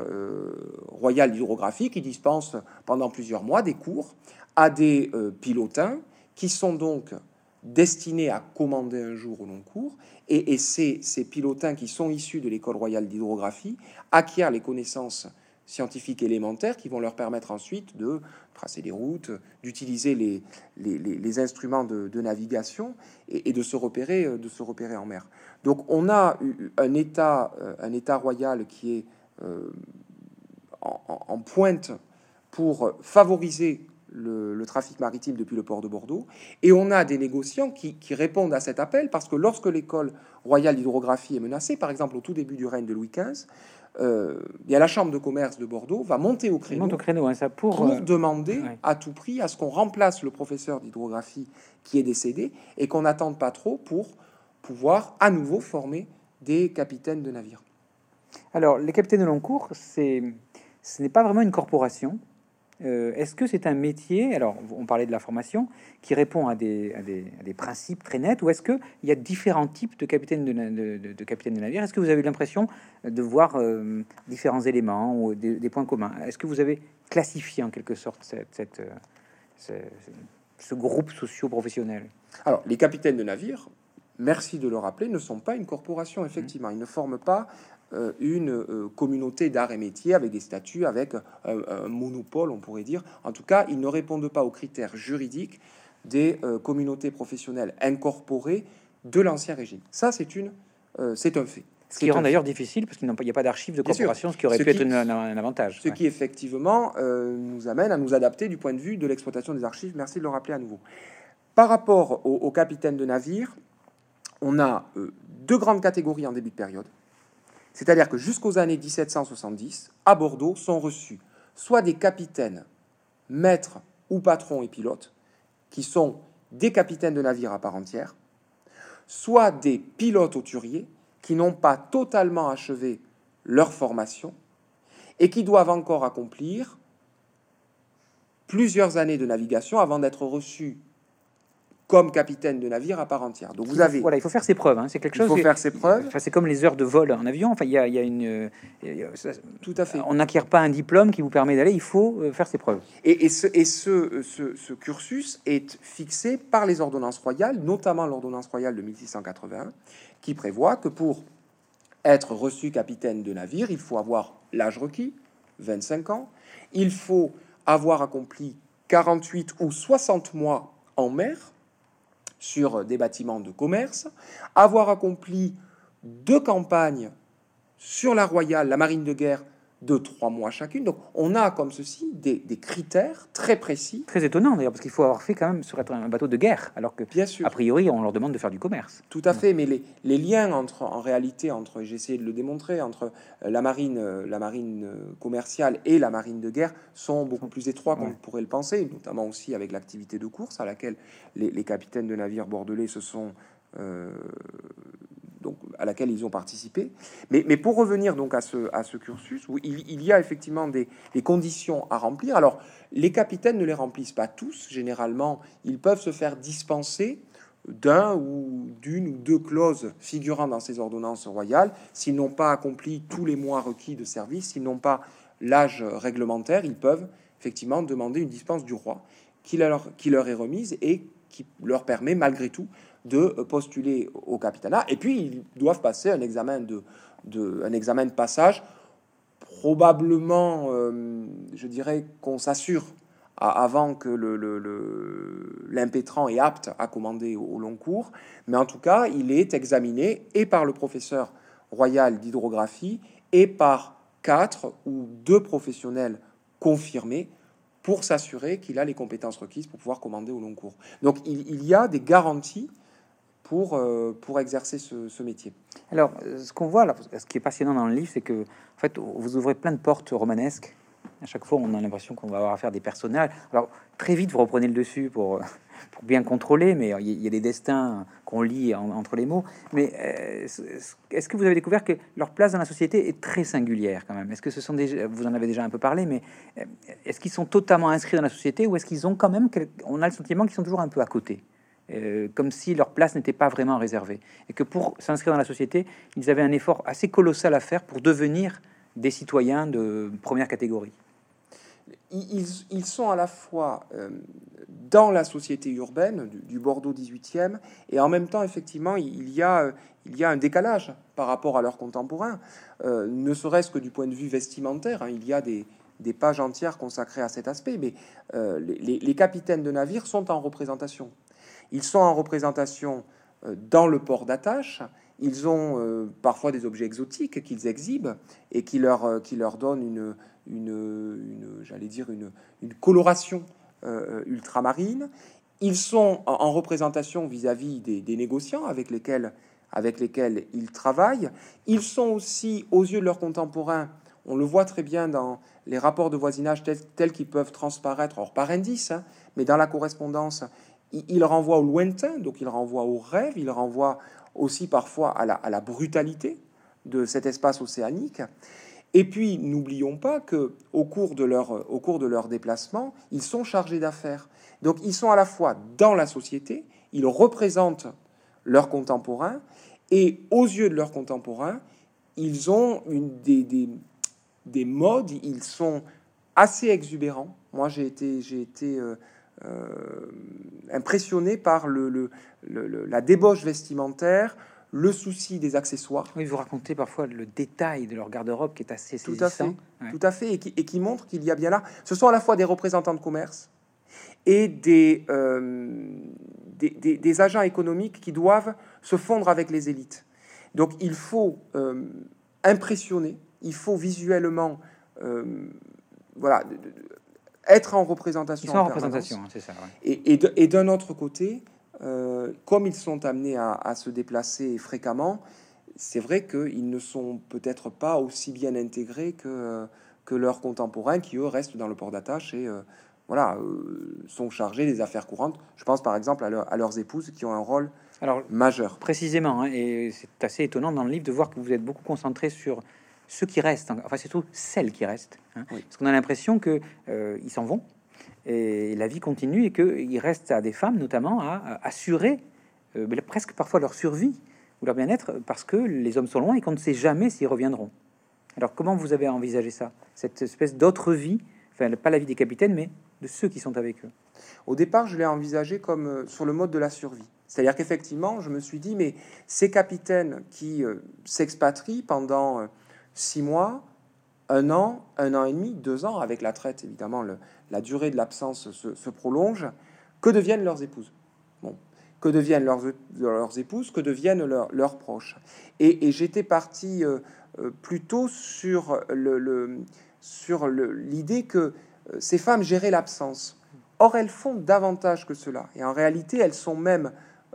royal d'hydrographie qui dispense pendant plusieurs mois des cours à des pilotins qui sont donc destinés à commander un jour au long cours, et ces pilotins qui sont issus de l'école royale d'hydrographie acquièrent les connaissances scientifiques élémentaires qui vont leur permettre ensuite de tracer des routes, d'utiliser les instruments de navigation et de se repérer en mer. Donc on a un État royal qui est en pointe pour favoriser le trafic maritime depuis le port de Bordeaux, et on a des négociants qui répondent à cet appel, parce que lorsque l'école royale d'hydrographie est menacée, par exemple au tout début du règne de Louis XV, il y a la chambre de commerce de Bordeaux va monter au créneau, hein, ça pour demander à tout prix à ce qu'on remplace le professeur d'hydrographie qui est décédé, et qu'on n'attende pas trop pour pouvoir à nouveau former des capitaines de navires. Alors, les capitaines de long cours, ce n'est pas vraiment une corporation. Est-ce que c'est un métier, alors on parlait de la formation, qui répond à des principes très nets, ou est-ce qu'il y a différents types de capitaines de capitaines de navire? Est-ce que vous avez l'impression de voir différents éléments ou des points communs? Est-ce que vous avez classifié en quelque sorte ce groupe socio-professionnel? Alors, les capitaines de navire, merci de le rappeler, ne sont pas une corporation, effectivement. Ils ne forment pas une communauté d'art et métier avec des statuts, avec un monopole, on pourrait dire. En tout cas, ils ne répondent pas aux critères juridiques des communautés professionnelles incorporées de l'Ancien Régime. Ça, c'est un fait. Ce qui rend d'ailleurs difficile, parce qu'il n'y a pas d'archives de corporation, ce qui aurait pu être un avantage. Ce qui, effectivement, nous amène à nous adapter du point de vue de l'exploitation des archives. Merci de le rappeler à nouveau. Par rapport aux capitaines de navire, on a deux grandes catégories en début de période. C'est-à-dire que jusqu'aux années 1770, à Bordeaux, sont reçus soit des capitaines, maîtres ou patrons et pilotes, qui sont des capitaines de navires à part entière, soit des pilotes hauturiers qui n'ont pas totalement achevé leur formation et qui doivent encore accomplir plusieurs années de navigation avant d'être reçus comme capitaine de navire à part entière. Donc vous avez... Voilà, il faut faire ses preuves. Hein. C'est quelque chose. Il faut faire ses preuves. Enfin, c'est comme les heures de vol en avion. Enfin, il y a une... Tout à fait. On n'acquiert pas un diplôme qui vous permet d'aller. Il faut faire ses preuves. Et ce cursus est fixé par les ordonnances royales, notamment l'ordonnance royale de 1681, qui prévoit que pour être reçu capitaine de navire, il faut avoir l'âge requis, 25 ans. Il faut avoir accompli 48 ou 60 mois en mer sur des bâtiments de commerce, avoir accompli 2 campagnes sur la Royale, la marine de guerre, de 3 mois chacune. Donc on a comme ceci des critères très précis. Très étonnant d'ailleurs, parce qu'il faut avoir fait quand même sur être un bateau de guerre, alors que, Bien sûr, a priori, on leur demande de faire du commerce. tout à fait, mais les liens entre, en réalité, entre, j'ai essayé de le démontrer, entre la marine commerciale et la marine de guerre sont beaucoup plus étroits qu'on Ouais. pourrait le penser, notamment aussi avec l'activité de course à laquelle les capitaines de navires bordelais se sont donc à laquelle ils ont participé. Mais pour revenir donc à ce cursus, où il y a effectivement des conditions à remplir. Alors, les capitaines ne les remplissent pas tous. Généralement, ils peuvent se faire dispenser d'une ou deux clauses figurant dans ces ordonnances royales. S'ils n'ont pas accompli tous les mois requis de service, s'ils n'ont pas l'âge réglementaire, ils peuvent effectivement demander une dispense du roi qui leur est remise et qui leur permet malgré tout de postuler au capitanat. Et puis, ils doivent passer un examen un examen de passage. Probablement, je dirais qu'on s'assure avant que l'impétrant est apte à commander au long cours. Mais en tout cas, il est examiné et par le professeur royal d'hydrographie et par 4 ou 2 professionnels confirmés pour s'assurer qu'il a les compétences requises pour pouvoir commander au long cours. Donc, il y a des garanties pour exercer ce métier. Alors, ce qu'on voit, alors, ce qui est passionnant dans le livre, c'est que, en fait, vous ouvrez plein de portes romanesques. À chaque fois, on a l'impression qu'on va avoir affaire à des personnages. Alors, très vite, vous reprenez le dessus pour bien contrôler, mais il y a des destins qu'on lit entre les mots. Mais est-ce que vous avez découvert que leur place dans la société est très singulière quand même? Est-ce que ce sont vous en avez déjà un peu parlé, mais est-ce qu'ils sont totalement inscrits dans la société ou est-ce qu'ils ont quand même, on a le sentiment qu'ils sont toujours un peu à côté? Comme si leur place n'était pas vraiment réservée. Et que pour s'inscrire dans la société, ils avaient un effort assez colossal à faire pour devenir des citoyens de première catégorie. Ils sont à la fois dans la société urbaine du Bordeaux 18e, et en même temps, effectivement, il y a un décalage par rapport à leurs contemporains, ne serait-ce que du point de vue vestimentaire. Il y a des pages entières consacrées à cet aspect, mais les capitaines de navires sont en représentation. Ils sont en représentation dans le port d'attache. Ils ont parfois des objets exotiques qu'ils exhibent et qui leur donnent j'allais dire une coloration ultramarine. Ils sont en représentation vis-à-vis des négociants avec lesquels ils travaillent. Ils sont aussi, aux yeux de leurs contemporains, on le voit très bien dans les rapports de voisinage tels qu'ils peuvent transparaître, or par indice, mais dans la correspondance, il renvoie au lointain, donc il renvoie au rêve, il renvoie aussi parfois à la brutalité de cet espace océanique. Et puis, n'oublions pas que au cours de leur déplacement, ils sont chargés d'affaires. Donc, ils sont à la fois dans la société, ils représentent leurs contemporains, et aux yeux de leurs contemporains, ils ont des modes, ils sont assez exubérants. Moi, j'ai été impressionné par la débauche vestimentaire, le souci des accessoires. Oui, vous racontez parfois le détail de leur garde-robe qui est assez Tout à saisissant. fait, Ouais. tout à fait, et qui montre qu'il y a bien là. Ce sont à la fois des représentants de commerce et des agents économiques qui doivent se fondre avec les élites. Donc il faut impressionner, il faut visuellement voilà, être en représentation. Ils sont en représentation, hein, c'est ça. Ouais. Et d'un autre côté, comme ils sont amenés à se déplacer fréquemment, c'est vrai qu'ils ne sont peut-être pas aussi bien intégrés que leurs contemporains qui, eux, restent dans le port d'attache et sont chargés des affaires courantes. Je pense par exemple à leurs épouses qui ont un rôle majeur. Précisément, hein, et c'est assez étonnant dans le livre de voir que vous êtes beaucoup concentré sur ceux qui restent, enfin c'est surtout celles qui restent, hein, Oui. parce qu'on a l'impression que ils s'en vont et la vie continue et qu'il reste à des femmes notamment à assurer presque parfois leur survie ou leur bien-être parce que les hommes sont loin et qu'on ne sait jamais s'ils reviendront. Alors comment vous avez envisagé ça, cette espèce d'autre vie, enfin pas la vie des capitaines mais de ceux qui sont avec eux? Au départ, je l'ai envisagé comme sur le mode de la survie. C'est-à-dire qu'effectivement, je me suis dit, mais ces capitaines qui s'expatrient pendant 6 mois, 1 an et demi, 2 ans, avec la traite, évidemment, la durée de l'absence se prolonge, que deviennent leurs épouses? Bon, que deviennent leurs épouses? Que deviennent leurs proches? Et j'étais parti plutôt sur l'idée que ces femmes géraient l'absence. Or, elles font davantage que cela. Et en réalité, elles sont même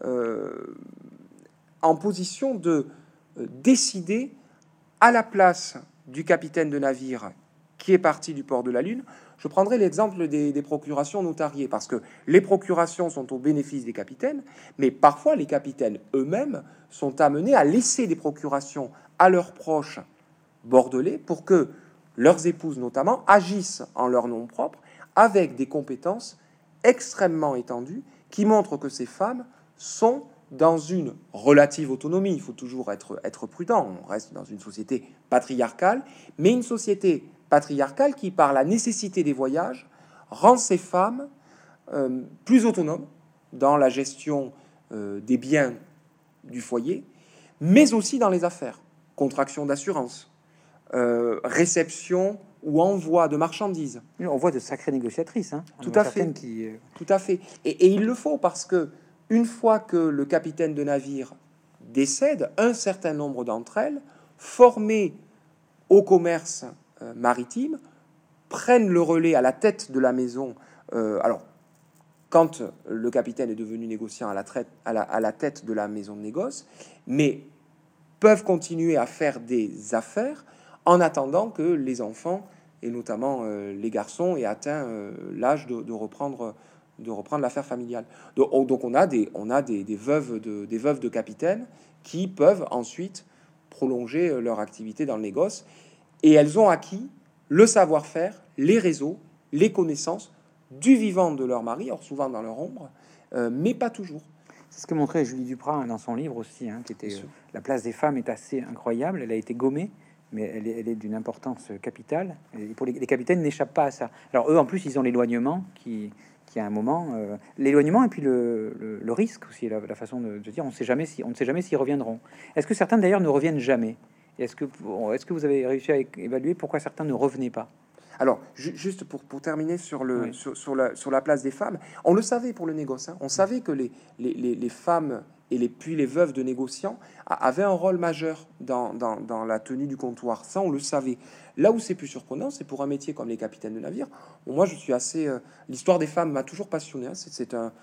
en position de décider à la place du capitaine de navire qui est parti du port de la Lune. Je prendrai l'exemple des procurations notariées, parce que les procurations sont au bénéfice des capitaines, mais parfois les capitaines eux-mêmes sont amenés à laisser des procurations à leurs proches bordelais pour que leurs épouses notamment agissent en leur nom propre avec des compétences extrêmement étendues qui montrent que ces femmes sont dans une relative autonomie. Il faut toujours être prudent. On reste dans une société patriarcale, mais une société patriarcale qui, par la nécessité des voyages, rend ces femmes plus autonomes dans la gestion des biens du foyer, mais aussi dans les affaires, contraction d'assurance, réception ou envoi de marchandises. On voit de sacrées négociatrices. Hein. Tout à fait. Tout à fait. Et il le faut, parce que une fois que le capitaine de navire décède, un certain nombre d'entre elles, formées au commerce maritime, prennent le relais à la tête de la maison. Alors, quand le capitaine est devenu négociant à la tête de la maison de négoce, mais peuvent continuer à faire des affaires en attendant que les enfants, et notamment les garçons, aient atteint l'âge de reprendre l'affaire familiale. Donc on a des veuves de capitaines qui peuvent ensuite prolonger leur activité dans le négoce, et elles ont acquis le savoir-faire, les réseaux, les connaissances du vivant de leur mari, or souvent dans leur ombre, mais pas toujours. C'est ce que montrait Julie Duprat dans son livre aussi, qui était La place des femmes est assez incroyable. Elle a été gommée, mais elle est d'une importance capitale. Et pour les capitaines n'échappent pas à ça. Alors eux, en plus, ils ont l'éloignement qui à un moment, l'éloignement et puis le risque aussi, la façon de dire, on ne sait jamais s'ils reviendront. Est-ce que certains d'ailleurs ne reviennent jamais? Est-ce que vous avez réussi à évaluer pourquoi certains ne revenaient pas? Alors, juste pour terminer sur la place des femmes, on le savait pour le négoce. On savait que les femmes et les veuves de négociants avaient un rôle majeur dans la tenue du comptoir. Ça, on le savait. Là où c'est plus surprenant, c'est pour un métier comme les capitaines de navire. Moi, je suis assez... l'histoire des femmes m'a toujours passionné. C'est un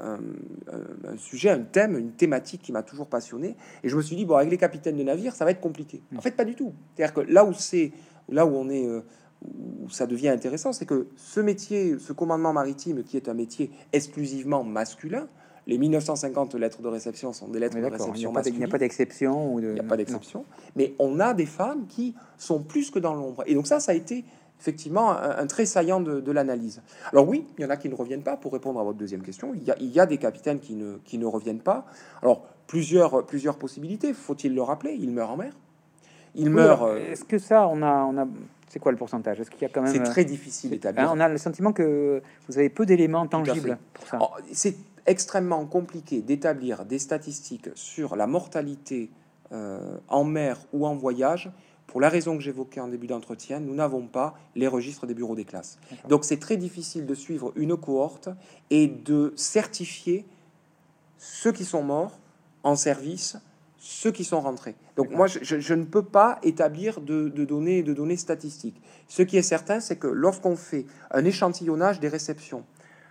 sujet, un thème, une thématique qui m'a toujours passionné. Et je me suis dit, bon, avec les capitaines de navire, ça va être compliqué. En fait, pas du tout. C'est-à-dire que là où on est... où ça devient intéressant, c'est que ce métier, ce commandement maritime, qui est un métier exclusivement masculin, les 1950 lettres de réception sont des lettres de réception masculines. Il n'y a pas d'exception. Il n'y a pas d'exception. Mais on a des femmes qui sont plus que dans l'ombre. Et donc ça a été effectivement un trait saillant de l'analyse. Alors oui, il y en a qui ne reviennent pas. Pour répondre à votre deuxième question, il y a des capitaines qui ne reviennent pas. Alors, plusieurs possibilités. Faut-il le rappeler? Ils meurent en mer. Ils meurent... Est-ce que ça, on a... C'est quoi le pourcentage? Est-ce qu'il y a quand même... C'est très difficile d'établir. On a le sentiment que vous avez peu d'éléments tangibles pour ça. C'est extrêmement compliqué d'établir des statistiques sur la mortalité en mer ou en voyage. Pour la raison que j'évoquais en début d'entretien, nous n'avons pas les registres des bureaux des classes. Donc c'est très difficile de suivre une cohorte et de certifier ceux qui sont morts en service, ceux qui sont rentrés. Donc moi, je ne peux pas établir de données statistiques. Ce qui est certain, c'est que lorsqu'on fait un échantillonnage des réceptions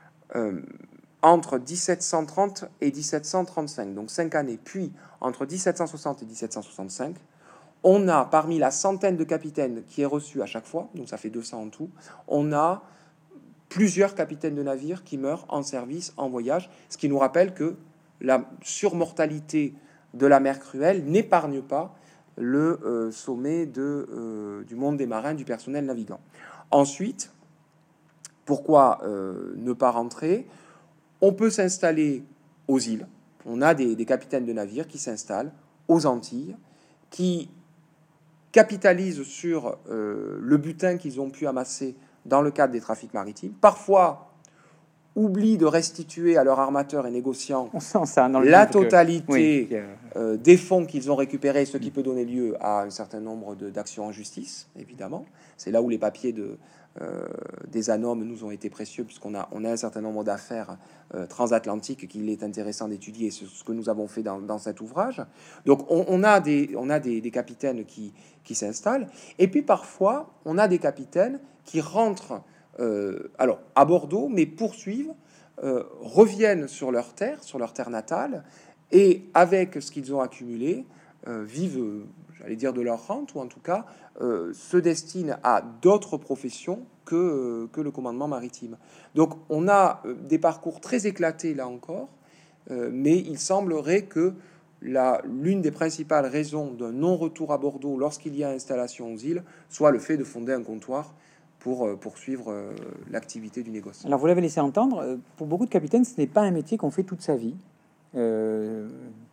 entre 1730 et 1735, donc 5 années, puis entre 1760 et 1765, on a, parmi la centaine de capitaines qui est reçu à chaque fois, donc ça fait 200 en tout, on a plusieurs capitaines de navires qui meurent en service, en voyage, ce qui nous rappelle que la surmortalité de la mer cruelle n'épargne pas le sommet du monde des marins, du personnel navigant. Ensuite, pourquoi ne pas rentrer? On peut s'installer aux îles. On a des capitaines de navires qui s'installent aux Antilles, qui capitalisent sur le butin qu'ils ont pu amasser dans le cadre des trafics maritimes. Parfois, oublient de restituer à leurs armateurs et négociants On sent ça dans le la livre que- totalité oui, des fonds qu'ils ont récupérés, ce qui peut donner lieu à un certain nombre d'actions en justice, évidemment. C'est là où les papiers des ANOM nous ont été précieux, puisqu'on on a un certain nombre d'affaires transatlantiques qu'il est intéressant d'étudier, c'est ce que nous avons fait dans cet ouvrage. Donc on a des capitaines qui s'installent, et puis parfois on a des capitaines qui rentrent alors à Bordeaux, mais poursuivent, reviennent sur leur terre natale, et avec ce qu'ils ont accumulé, vivent, j'allais dire, de leur rente, ou en tout cas se destinent à d'autres professions que le commandement maritime. Donc on a des parcours très éclatés là encore, mais il semblerait que l'une des principales raisons d'un non-retour à Bordeaux lorsqu'il y a installation aux îles soit le fait de fonder un comptoir pour poursuivre l'activité du négoce. Alors, vous l'avez laissé entendre, pour beaucoup de capitaines, ce n'est pas un métier qu'on fait toute sa vie. Euh,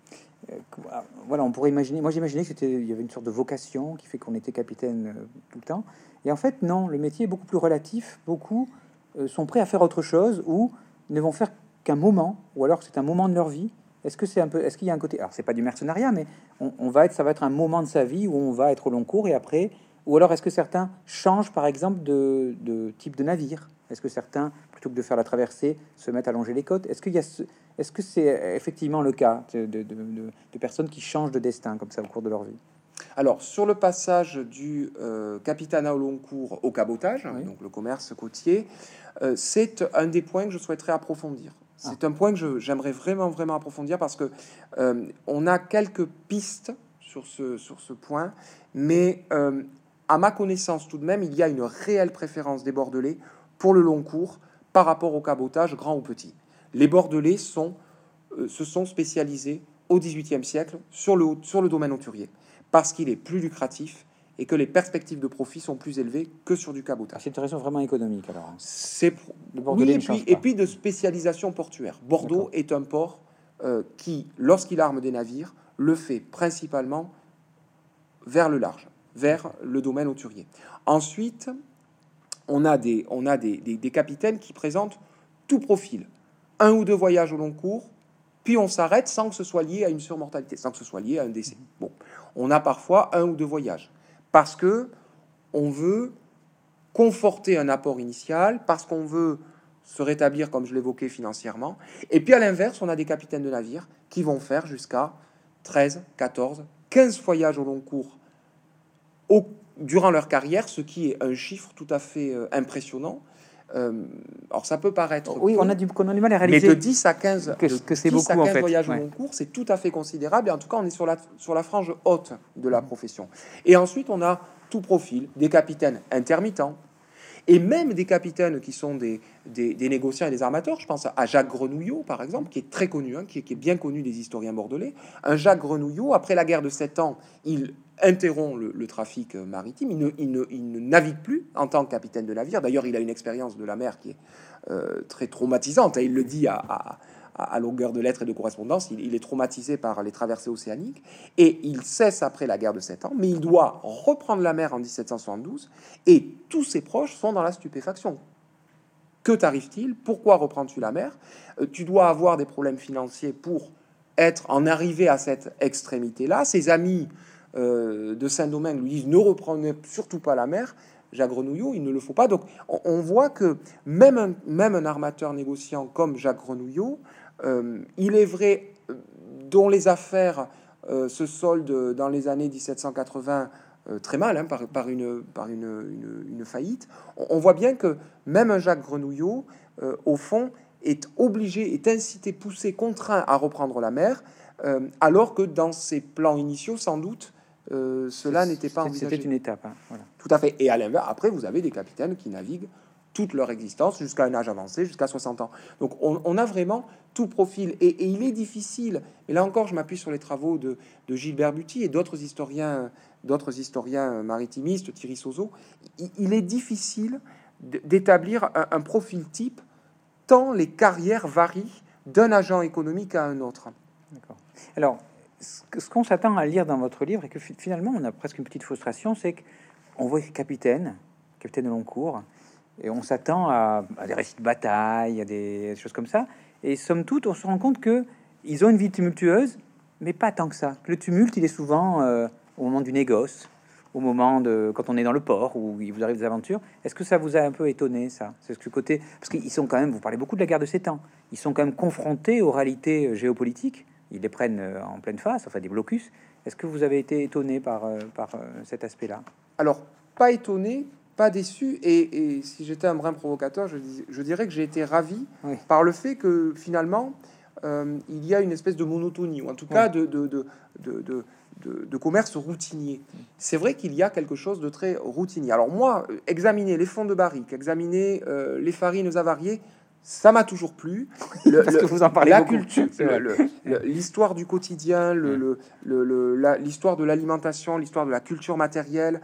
voilà, on pourrait imaginer. Moi, j'imaginais que il y avait une sorte de vocation qui fait qu'on était capitaine tout le temps. Et en fait, non, le métier est beaucoup plus relatif. Beaucoup sont prêts à faire autre chose ou ne vont faire qu'un moment, ou alors c'est un moment de leur vie. Est-ce que c'est un peu, est-ce qu'il y a un côté, alors c'est pas du mercenariat, mais ça va être un moment de sa vie où on va être au long cours et après, ou alors est-ce que certains changent par exemple de type de navire? Est-ce que certains, plutôt que de faire la traversée, se mettent à longer les côtes? Est-ce qu'il y a est-ce que c'est effectivement le cas de personnes qui changent de destin comme ça au cours de leur vie? Alors, sur le passage du capitanat au long cours au cabotage, Oui. donc le commerce côtier, c'est un des points que je souhaiterais approfondir. C'est un point que j'aimerais vraiment, vraiment approfondir parce que on a quelques pistes sur ce point, mais à ma connaissance tout de même, il y a une réelle préférence des Bordelais pour le long cours par rapport au cabotage, grand ou petit. Les Bordelais se sont spécialisés au XVIIIe siècle sur le domaine hauturier, parce qu'il est plus lucratif et que les perspectives de profit sont plus élevées que sur du cabotage. C'est une raison vraiment économique alors. C'est Le Bordelais ne change pas. et puis de spécialisation portuaire. Bordeaux est un port qui, lorsqu'il arme des navires, le fait principalement vers le large, vers le domaine hauturier. Ensuite, on a des capitaines qui présentent tout profil. Un ou deux voyages au long cours, puis on s'arrête sans que ce soit lié à une surmortalité, sans que ce soit lié à un décès. Bon, on a parfois un ou deux voyages, parce que on veut conforter un apport initial, parce qu'on veut se rétablir, comme je l'évoquais, financièrement. Et puis à l'inverse, on a des capitaines de navires qui vont faire jusqu'à 13, 14, 15 voyages au long cours durant leur carrière, ce qui est un chiffre tout à fait impressionnant. Alors ça peut paraître Oui, peu, on a du du mal à réaliser. mais de 10 à 15, que c'est 10 beaucoup à 15 en fait. voyages au Ouais. long cours, c'est tout à fait considérable. Et en tout cas, on est sur la frange haute de la profession. Et ensuite, on a tout profil, des capitaines intermittents, et même des capitaines qui sont des négociants et des armateurs. Je pense à Jacques Grenouillot, par exemple, qui est très connu, hein, qui est bien connu des historiens bordelais. Un Jacques Grenouillot, après la guerre de 7 ans, il interrompt le trafic maritime. Il ne navigue plus en tant que capitaine de navire. D'ailleurs, il a une expérience de la mer qui est très traumatisante. Il le dit à longueur de lettres et de correspondance. Il est traumatisé par les traversées océaniques et il cesse après la guerre de 7 ans, mais il doit reprendre la mer en 1772 et tous ses proches sont dans la stupéfaction. Que t'arrive-t-il? Pourquoi reprends-tu la mer? Tu dois avoir des problèmes financiers pour en arrivé à cette extrémité-là. Ses amis de Saint-Domingue lui disent ne reprenez surtout pas la mer. Jacques Grenouillot, il ne le faut pas. Donc on voit que même un armateur négociant comme Jacques Grenouillot, il est vrai, dont les affaires se soldent dans les années 1780 très mal, hein, par une faillite. On voit bien que même un Jacques Grenouillot, au fond, est obligé, est incité, poussé, contraint à reprendre la mer, alors que dans ses plans initiaux, sans doute, cela n'était pas envisagé. C'était une étape. Hein, voilà. Tout à fait. Et à l'inverse, après, vous avez des capitaines qui naviguent toute leur existence jusqu'à un âge avancé, jusqu'à 60 ans. Donc on a vraiment tout profil. Et il est difficile, et là encore je m'appuie sur les travaux de Gilbert Buty et d'autres historiens maritimistes, Thierry Sozo, il est difficile d'établir un profil type tant les carrières varient d'un agent économique à un autre. D'accord. Alors, ce qu'on s'attend à lire dans votre livre, et que finalement on a presque une petite frustration, c'est qu'on voit capitaine de long cours, et on s'attend à des récits de bataille, à des choses comme ça. Et somme toute, on se rend compte que ils ont une vie tumultueuse, mais pas tant que ça. Le tumulte, il est souvent au moment du négoce, au moment de quand on est dans le port où il vous arrive des aventures. Est-ce que ça vous a un peu étonné, ça? C'est ce côté, parce qu'ils sont quand même, vous parlez beaucoup de la guerre de 7 ans, ils sont quand même confrontés aux réalités géopolitiques. Ils les prennent en pleine face, enfin des blocus. Est-ce que vous avez été étonné par cet aspect-là? Alors, pas étonné, pas déçu, et si j'étais un brin provocateur, je dirais que j'ai été ravi Oui. par le fait que finalement, il y a une espèce de monotonie, ou en tout cas de commerce routinier. C'est vrai qu'il y a quelque chose de très routinier. Alors moi, examiner les fonds de barrique, examiner les farines avariées, ça m'a toujours plu. Parce que vous en parlez La beaucoup. culture, l'histoire du quotidien, l'histoire de l'alimentation, l'histoire de la culture matérielle,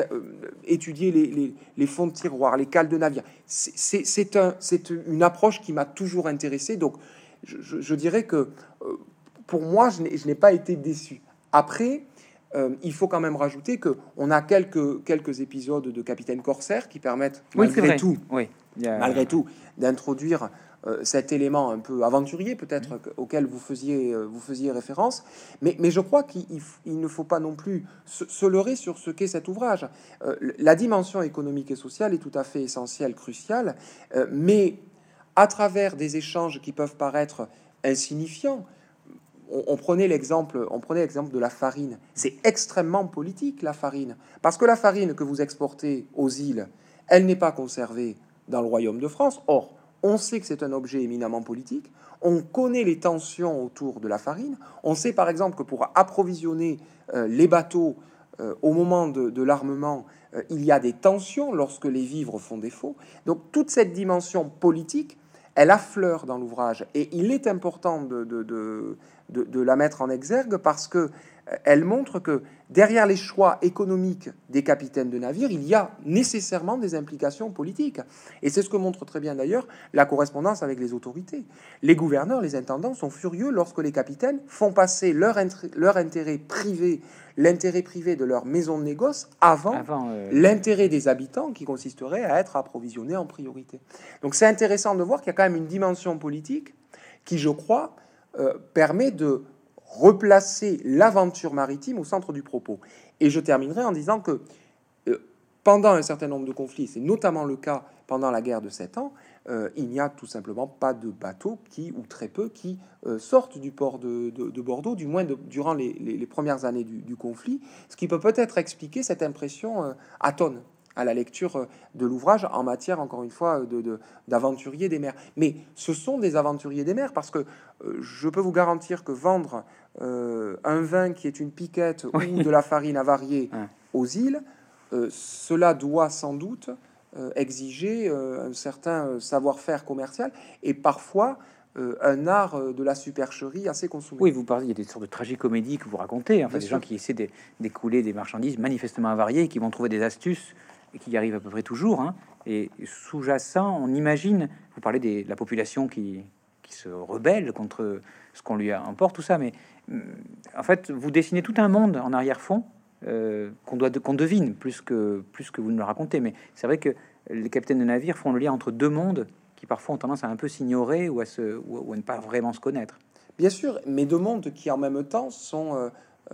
étudier les fonds de tiroir, les cales de navire. C'est une approche qui m'a toujours intéressé. Donc, je dirais que pour moi, je n'ai pas été déçu. Après, il faut quand même rajouter que on a quelques épisodes de Capitaine Corsaire qui permettent malgré tout, malgré tout, d'introduire cet élément un peu aventurier peut-être auquel vous faisiez référence. Mais je crois qu'il ne faut pas non plus se leurrer sur ce qu'est cet ouvrage. La dimension économique et sociale est tout à fait essentielle, cruciale, mais à travers des échanges qui peuvent paraître insignifiants. On prenait l'exemple de la farine. C'est extrêmement politique, la farine, parce que la farine que vous exportez aux îles, elle n'est pas conservée dans le royaume de France. Or, on sait que c'est un objet éminemment politique. On connaît les tensions autour de la farine. On sait par exemple que pour approvisionner les bateaux au moment de l'armement, il y a des tensions lorsque les vivres font défaut. Donc toute cette dimension politique, elle affleure dans l'ouvrage, et il est important de la mettre en exergue parce que elle montre que derrière les choix économiques des capitaines de navires, il y a nécessairement des implications politiques. Et c'est ce que montre très bien d'ailleurs la correspondance avec les autorités. Les gouverneurs, les intendants sont furieux lorsque les capitaines font passer leur intérêt privé, l'intérêt privé de leur maison de négoce avant l'intérêt des habitants qui consisterait à être approvisionnés en priorité. Donc c'est intéressant de voir qu'il y a quand même une dimension politique qui, je crois, permet de replacer l'aventure maritime au centre du propos. Et je terminerai en disant que pendant un certain nombre de conflits, c'est notamment le cas pendant la guerre de 7 ans, il n'y a tout simplement pas de bateaux ou très peu, qui sortent du port de Bordeaux, du moins durant les premières années du conflit, ce qui peut peut-être expliquer cette impression atone à la lecture de l'ouvrage en matière, encore une fois, d'aventuriers des mers. Mais ce sont des aventuriers des mers, parce que je peux vous garantir que vendre un vin qui est une piquette ou de la farine avariée aux îles, cela doit sans doute exiger un certain savoir-faire commercial et parfois un art de la supercherie assez consommé. Oui, vous parlez, il y a des sortes de tragicomédies que vous racontez, enfin, des gens qui essaient d'écouler des marchandises manifestement avariées et qui vont trouver des astuces et qui y arrivent à peu près toujours. Et sous-jacent, on imagine, vous parlez de la population qui se rebelle contre ce qu'on lui emporte, tout ça, mais en fait, vous dessinez tout un monde en arrière-fond qu'on devine plus que vous ne le racontez. Mais c'est vrai que les capitaines de navires font le lien entre deux mondes qui parfois ont tendance à un peu s'ignorer ou à ne pas vraiment se connaître. Bien sûr, mais deux mondes qui en même temps sont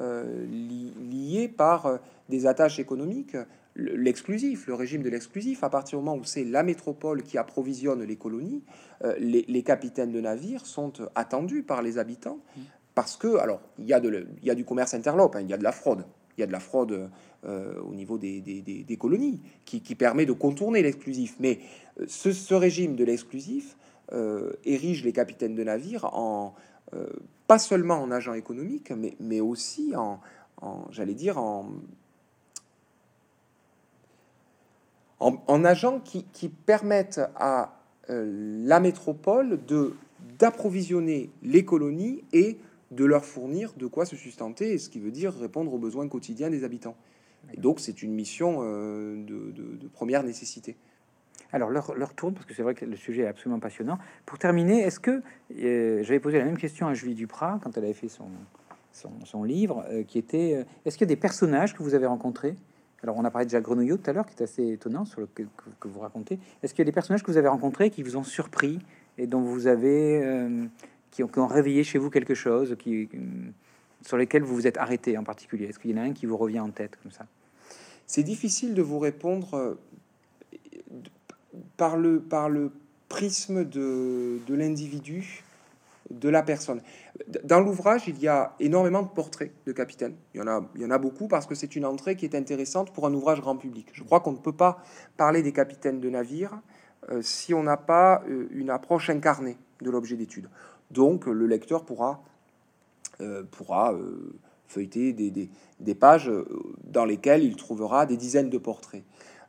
liés par des attaches économiques. L'exclusif, le régime de l'exclusif, à partir du moment où c'est la métropole qui approvisionne les colonies, les capitaines de navires sont attendus par les habitants parce que, alors, il y a du commerce interlope, il y a de la fraude. Il y a de la fraude au niveau des colonies qui permet de contourner l'exclusif. Mais ce régime de l'exclusif érige les capitaines de navires en pas seulement en agents économiques, mais aussi j'allais dire, en agents qui permettent à la métropole d'approvisionner les colonies et de leur fournir de quoi se sustenter, et ce qui veut dire répondre aux besoins quotidiens des habitants. Et donc c'est une mission de première nécessité. Alors leur tourne, parce que c'est vrai que le sujet est absolument passionnant. Pour terminer, est-ce que j'avais posé la même question à Julie Duprat quand elle avait fait son livre, qui était est-ce qu'il y a des personnages que vous avez rencontrés Alors, on a parlé de Jacques Grenouillot tout à l'heure, qui est assez étonnant sur le que vous racontez. Est-ce qu'il y a des personnages que vous avez rencontrés qui vous ont surpris et dont vous avez qui ont réveillé chez vous quelque chose, sur lesquels vous vous êtes arrêté en particulier? Est-ce qu'il y en a un qui vous revient en tête comme ça? C'est difficile de vous répondre par le prisme de l'individu, de la personne. Dans l'ouvrage, il y a énormément de portraits de capitaines. Il y en a beaucoup parce que c'est une entrée qui est intéressante pour un ouvrage grand public. Je crois qu'on ne peut pas parler des capitaines de navires si on n'a pas une approche incarnée de l'objet d'étude. Donc, le lecteur pourra feuilleter des pages dans lesquelles il trouvera des dizaines de portraits.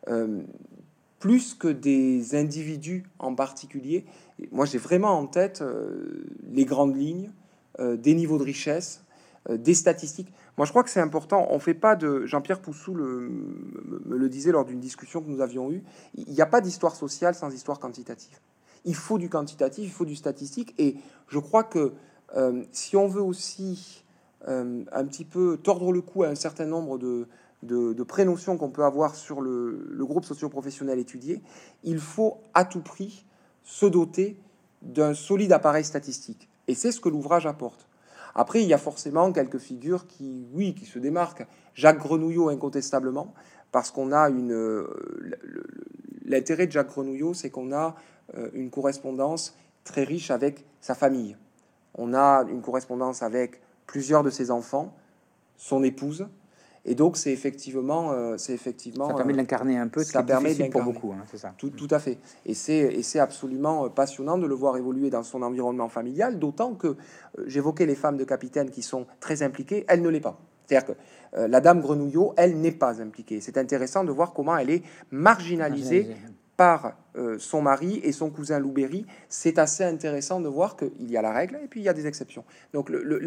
Plus que des individus en particulier, moi j'ai vraiment en tête les grandes lignes, des niveaux de richesse, des statistiques. Moi je crois que c'est important. On fait pas de... Jean-Pierre Poussou me le disait lors d'une discussion que nous avions eue. Il n'y a pas d'histoire sociale sans histoire quantitative. Il faut du quantitatif, il faut du statistique. Et je crois que si on veut aussi un petit peu tordre le cou à un certain nombre de prénotions qu'on peut avoir sur le groupe socio-professionnel étudié, il faut à tout prix se doter d'un solide appareil statistique. Et c'est ce que l'ouvrage apporte. Après, il y a forcément quelques figures qui se démarquent. Jacques Grenouillot, incontestablement, parce qu'on a l'intérêt de Jacques Grenouillot, c'est qu'on a une correspondance très riche avec sa famille. On a une correspondance avec plusieurs de ses enfants, son épouse, et donc c'est effectivement ça permet de l'incarner un peu, ce qui est difficile pour beaucoup, hein, c'est ça. Tout à fait, et c'est absolument passionnant de le voir évoluer dans son environnement familial, d'autant que j'évoquais les femmes de capitaine qui sont très impliquées, elle ne l'est pas. C'est-à-dire que la dame Grenouillot, elle n'est pas impliquée. C'est intéressant de voir comment elle est marginalisée par son mari et son cousin Louberry. C'est assez intéressant de voir qu'il y a la règle et puis il y a des exceptions. Donc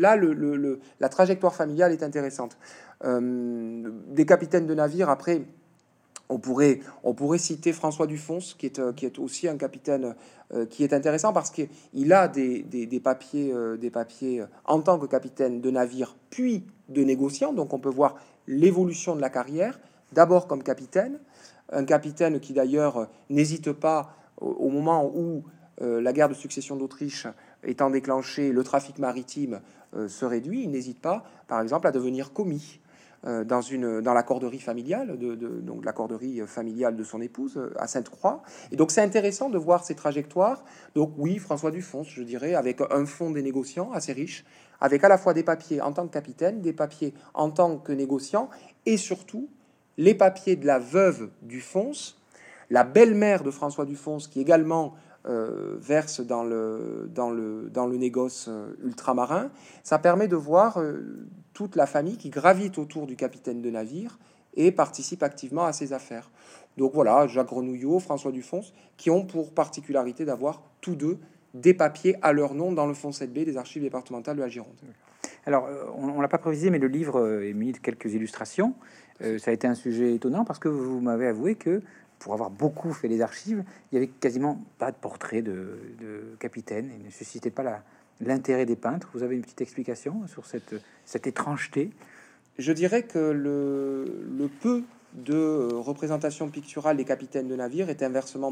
la trajectoire familiale est intéressante. Des capitaines de navire, après, on pourrait citer François Dufons, qui est aussi un capitaine qui est intéressant parce qu'il a des papiers en tant que capitaine de navire, puis de négociant. Donc on peut voir l'évolution de la carrière, d'abord comme capitaine, un capitaine qui d'ailleurs n'hésite pas au moment où la guerre de succession d'Autriche étant déclenchée, le trafic maritime se réduit. Il n'hésite pas, par exemple, à devenir commis dans la corderie familiale, donc la corderie familiale de son épouse à Sainte-Croix. Et donc c'est intéressant de voir ces trajectoires. Donc oui, François Dufons, je dirais, avec un fonds des négociants assez riche, avec à la fois des papiers en tant que capitaine, des papiers en tant que négociant, et surtout les papiers de la veuve Dufons, la belle-mère de François Dufons, qui également verse dans le négoce ultramarin. Ça permet de voir toute la famille qui gravite autour du capitaine de navire et participe activement à ses affaires. Donc voilà, Jacques Grenouillot, François Dufons, qui ont pour particularité d'avoir tous deux des papiers à leur nom dans le fonds 7B des archives départementales de la Gironde. Alors, on l'a pas précisé, mais le livre est mis de quelques illustrations. Ça a été un sujet étonnant parce que vous m'avez avoué que, pour avoir beaucoup fait les archives, il y avait quasiment pas de portrait de capitaine et ne suscitait pas l'intérêt des peintres. Vous avez une petite explication sur cette étrangeté? Je dirais que le peu de représentation picturale des capitaines de navire est inversement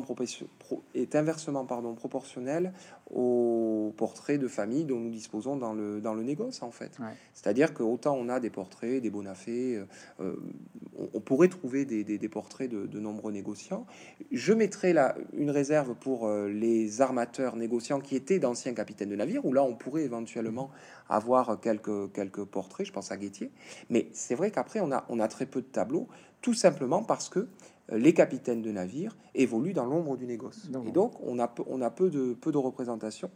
proportionnel au portrait de famille dont nous disposons dans le négoce, en fait. Ouais. C'est-à-dire que autant on a des portraits, des Bonafé, on pourrait trouver des portraits de nombreux négociants. Je mettrai là une réserve pour les armateurs négociants qui étaient d'anciens capitaines de navire, où là on pourrait éventuellement avoir quelques portraits, je pense à Guettier. Mais c'est vrai qu'après on a très peu de tableaux, tout simplement parce que les capitaines de navire évoluent dans l'ombre du négoce. Et donc, on a peu de représentation.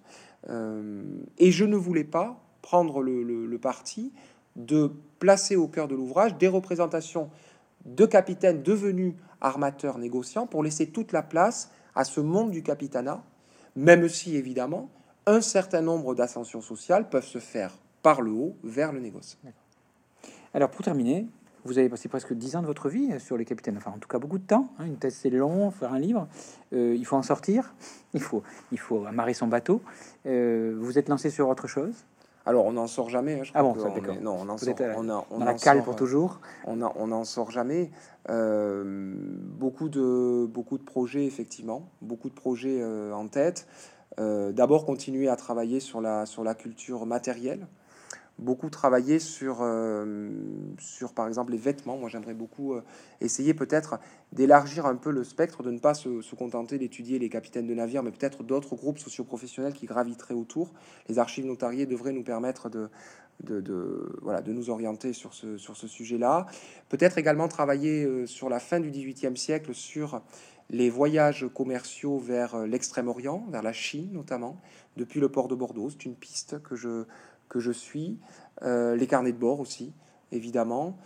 Et je ne voulais pas prendre le parti de placer au cœur de l'ouvrage des représentations de capitaines devenus armateurs négociants pour laisser toute la place à ce monde du capitanat, même si, évidemment, un certain nombre d'ascensions sociales peuvent se faire par le haut vers le négoce. Alors, pour terminer, vous avez passé presque 10 ans de votre vie sur les capitaines, enfin en tout cas beaucoup de temps. Une thèse c'est long, faire un livre, il faut en sortir, il faut amarrer son bateau. Vous êtes lancé sur autre chose? Alors, on n'en sort jamais. Hein, je Ah crois bon, ça, qu'on d'accord. est- Non, on en Vous sort. êtes On dans la en cale sort. pour toujours. On n'en sort jamais. Beaucoup de projets, effectivement, beaucoup de projets en tête. D'abord, continuer à travailler sur la culture matérielle. Beaucoup travailler sur, par exemple, les vêtements. Moi, j'aimerais beaucoup essayer peut-être d'élargir un peu le spectre, de ne pas se contenter d'étudier les capitaines de navires, mais peut-être d'autres groupes socioprofessionnels qui graviteraient autour. Les archives notariées devraient nous permettre voilà, de nous orienter sur sur ce sujet-là. Peut-être également travailler sur la fin du XVIIIe siècle, sur les voyages commerciaux vers l'Extrême-Orient, vers la Chine notamment, depuis le port de Bordeaux. C'est une piste que je suis. Les carnets de bord aussi, évidemment.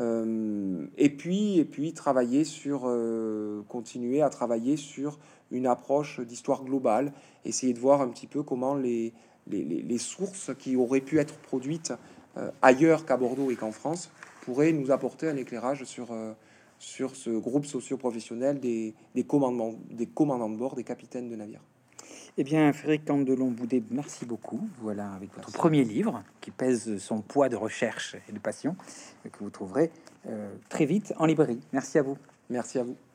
Et puis travailler sur, continuer à travailler sur une approche d'histoire globale, essayer de voir un petit peu comment les sources qui auraient pu être produites ailleurs qu'à Bordeaux et qu'en France pourraient nous apporter un éclairage sur ce groupe socio-professionnel des commandants de bord, des capitaines de navires. Eh bien, Frédéric Candelon-Boudet, merci beaucoup. Voilà, avec votre Merci. premier livre qui pèse son poids de recherche et de passion, que vous trouverez très vite en librairie. Merci à vous. Merci à vous.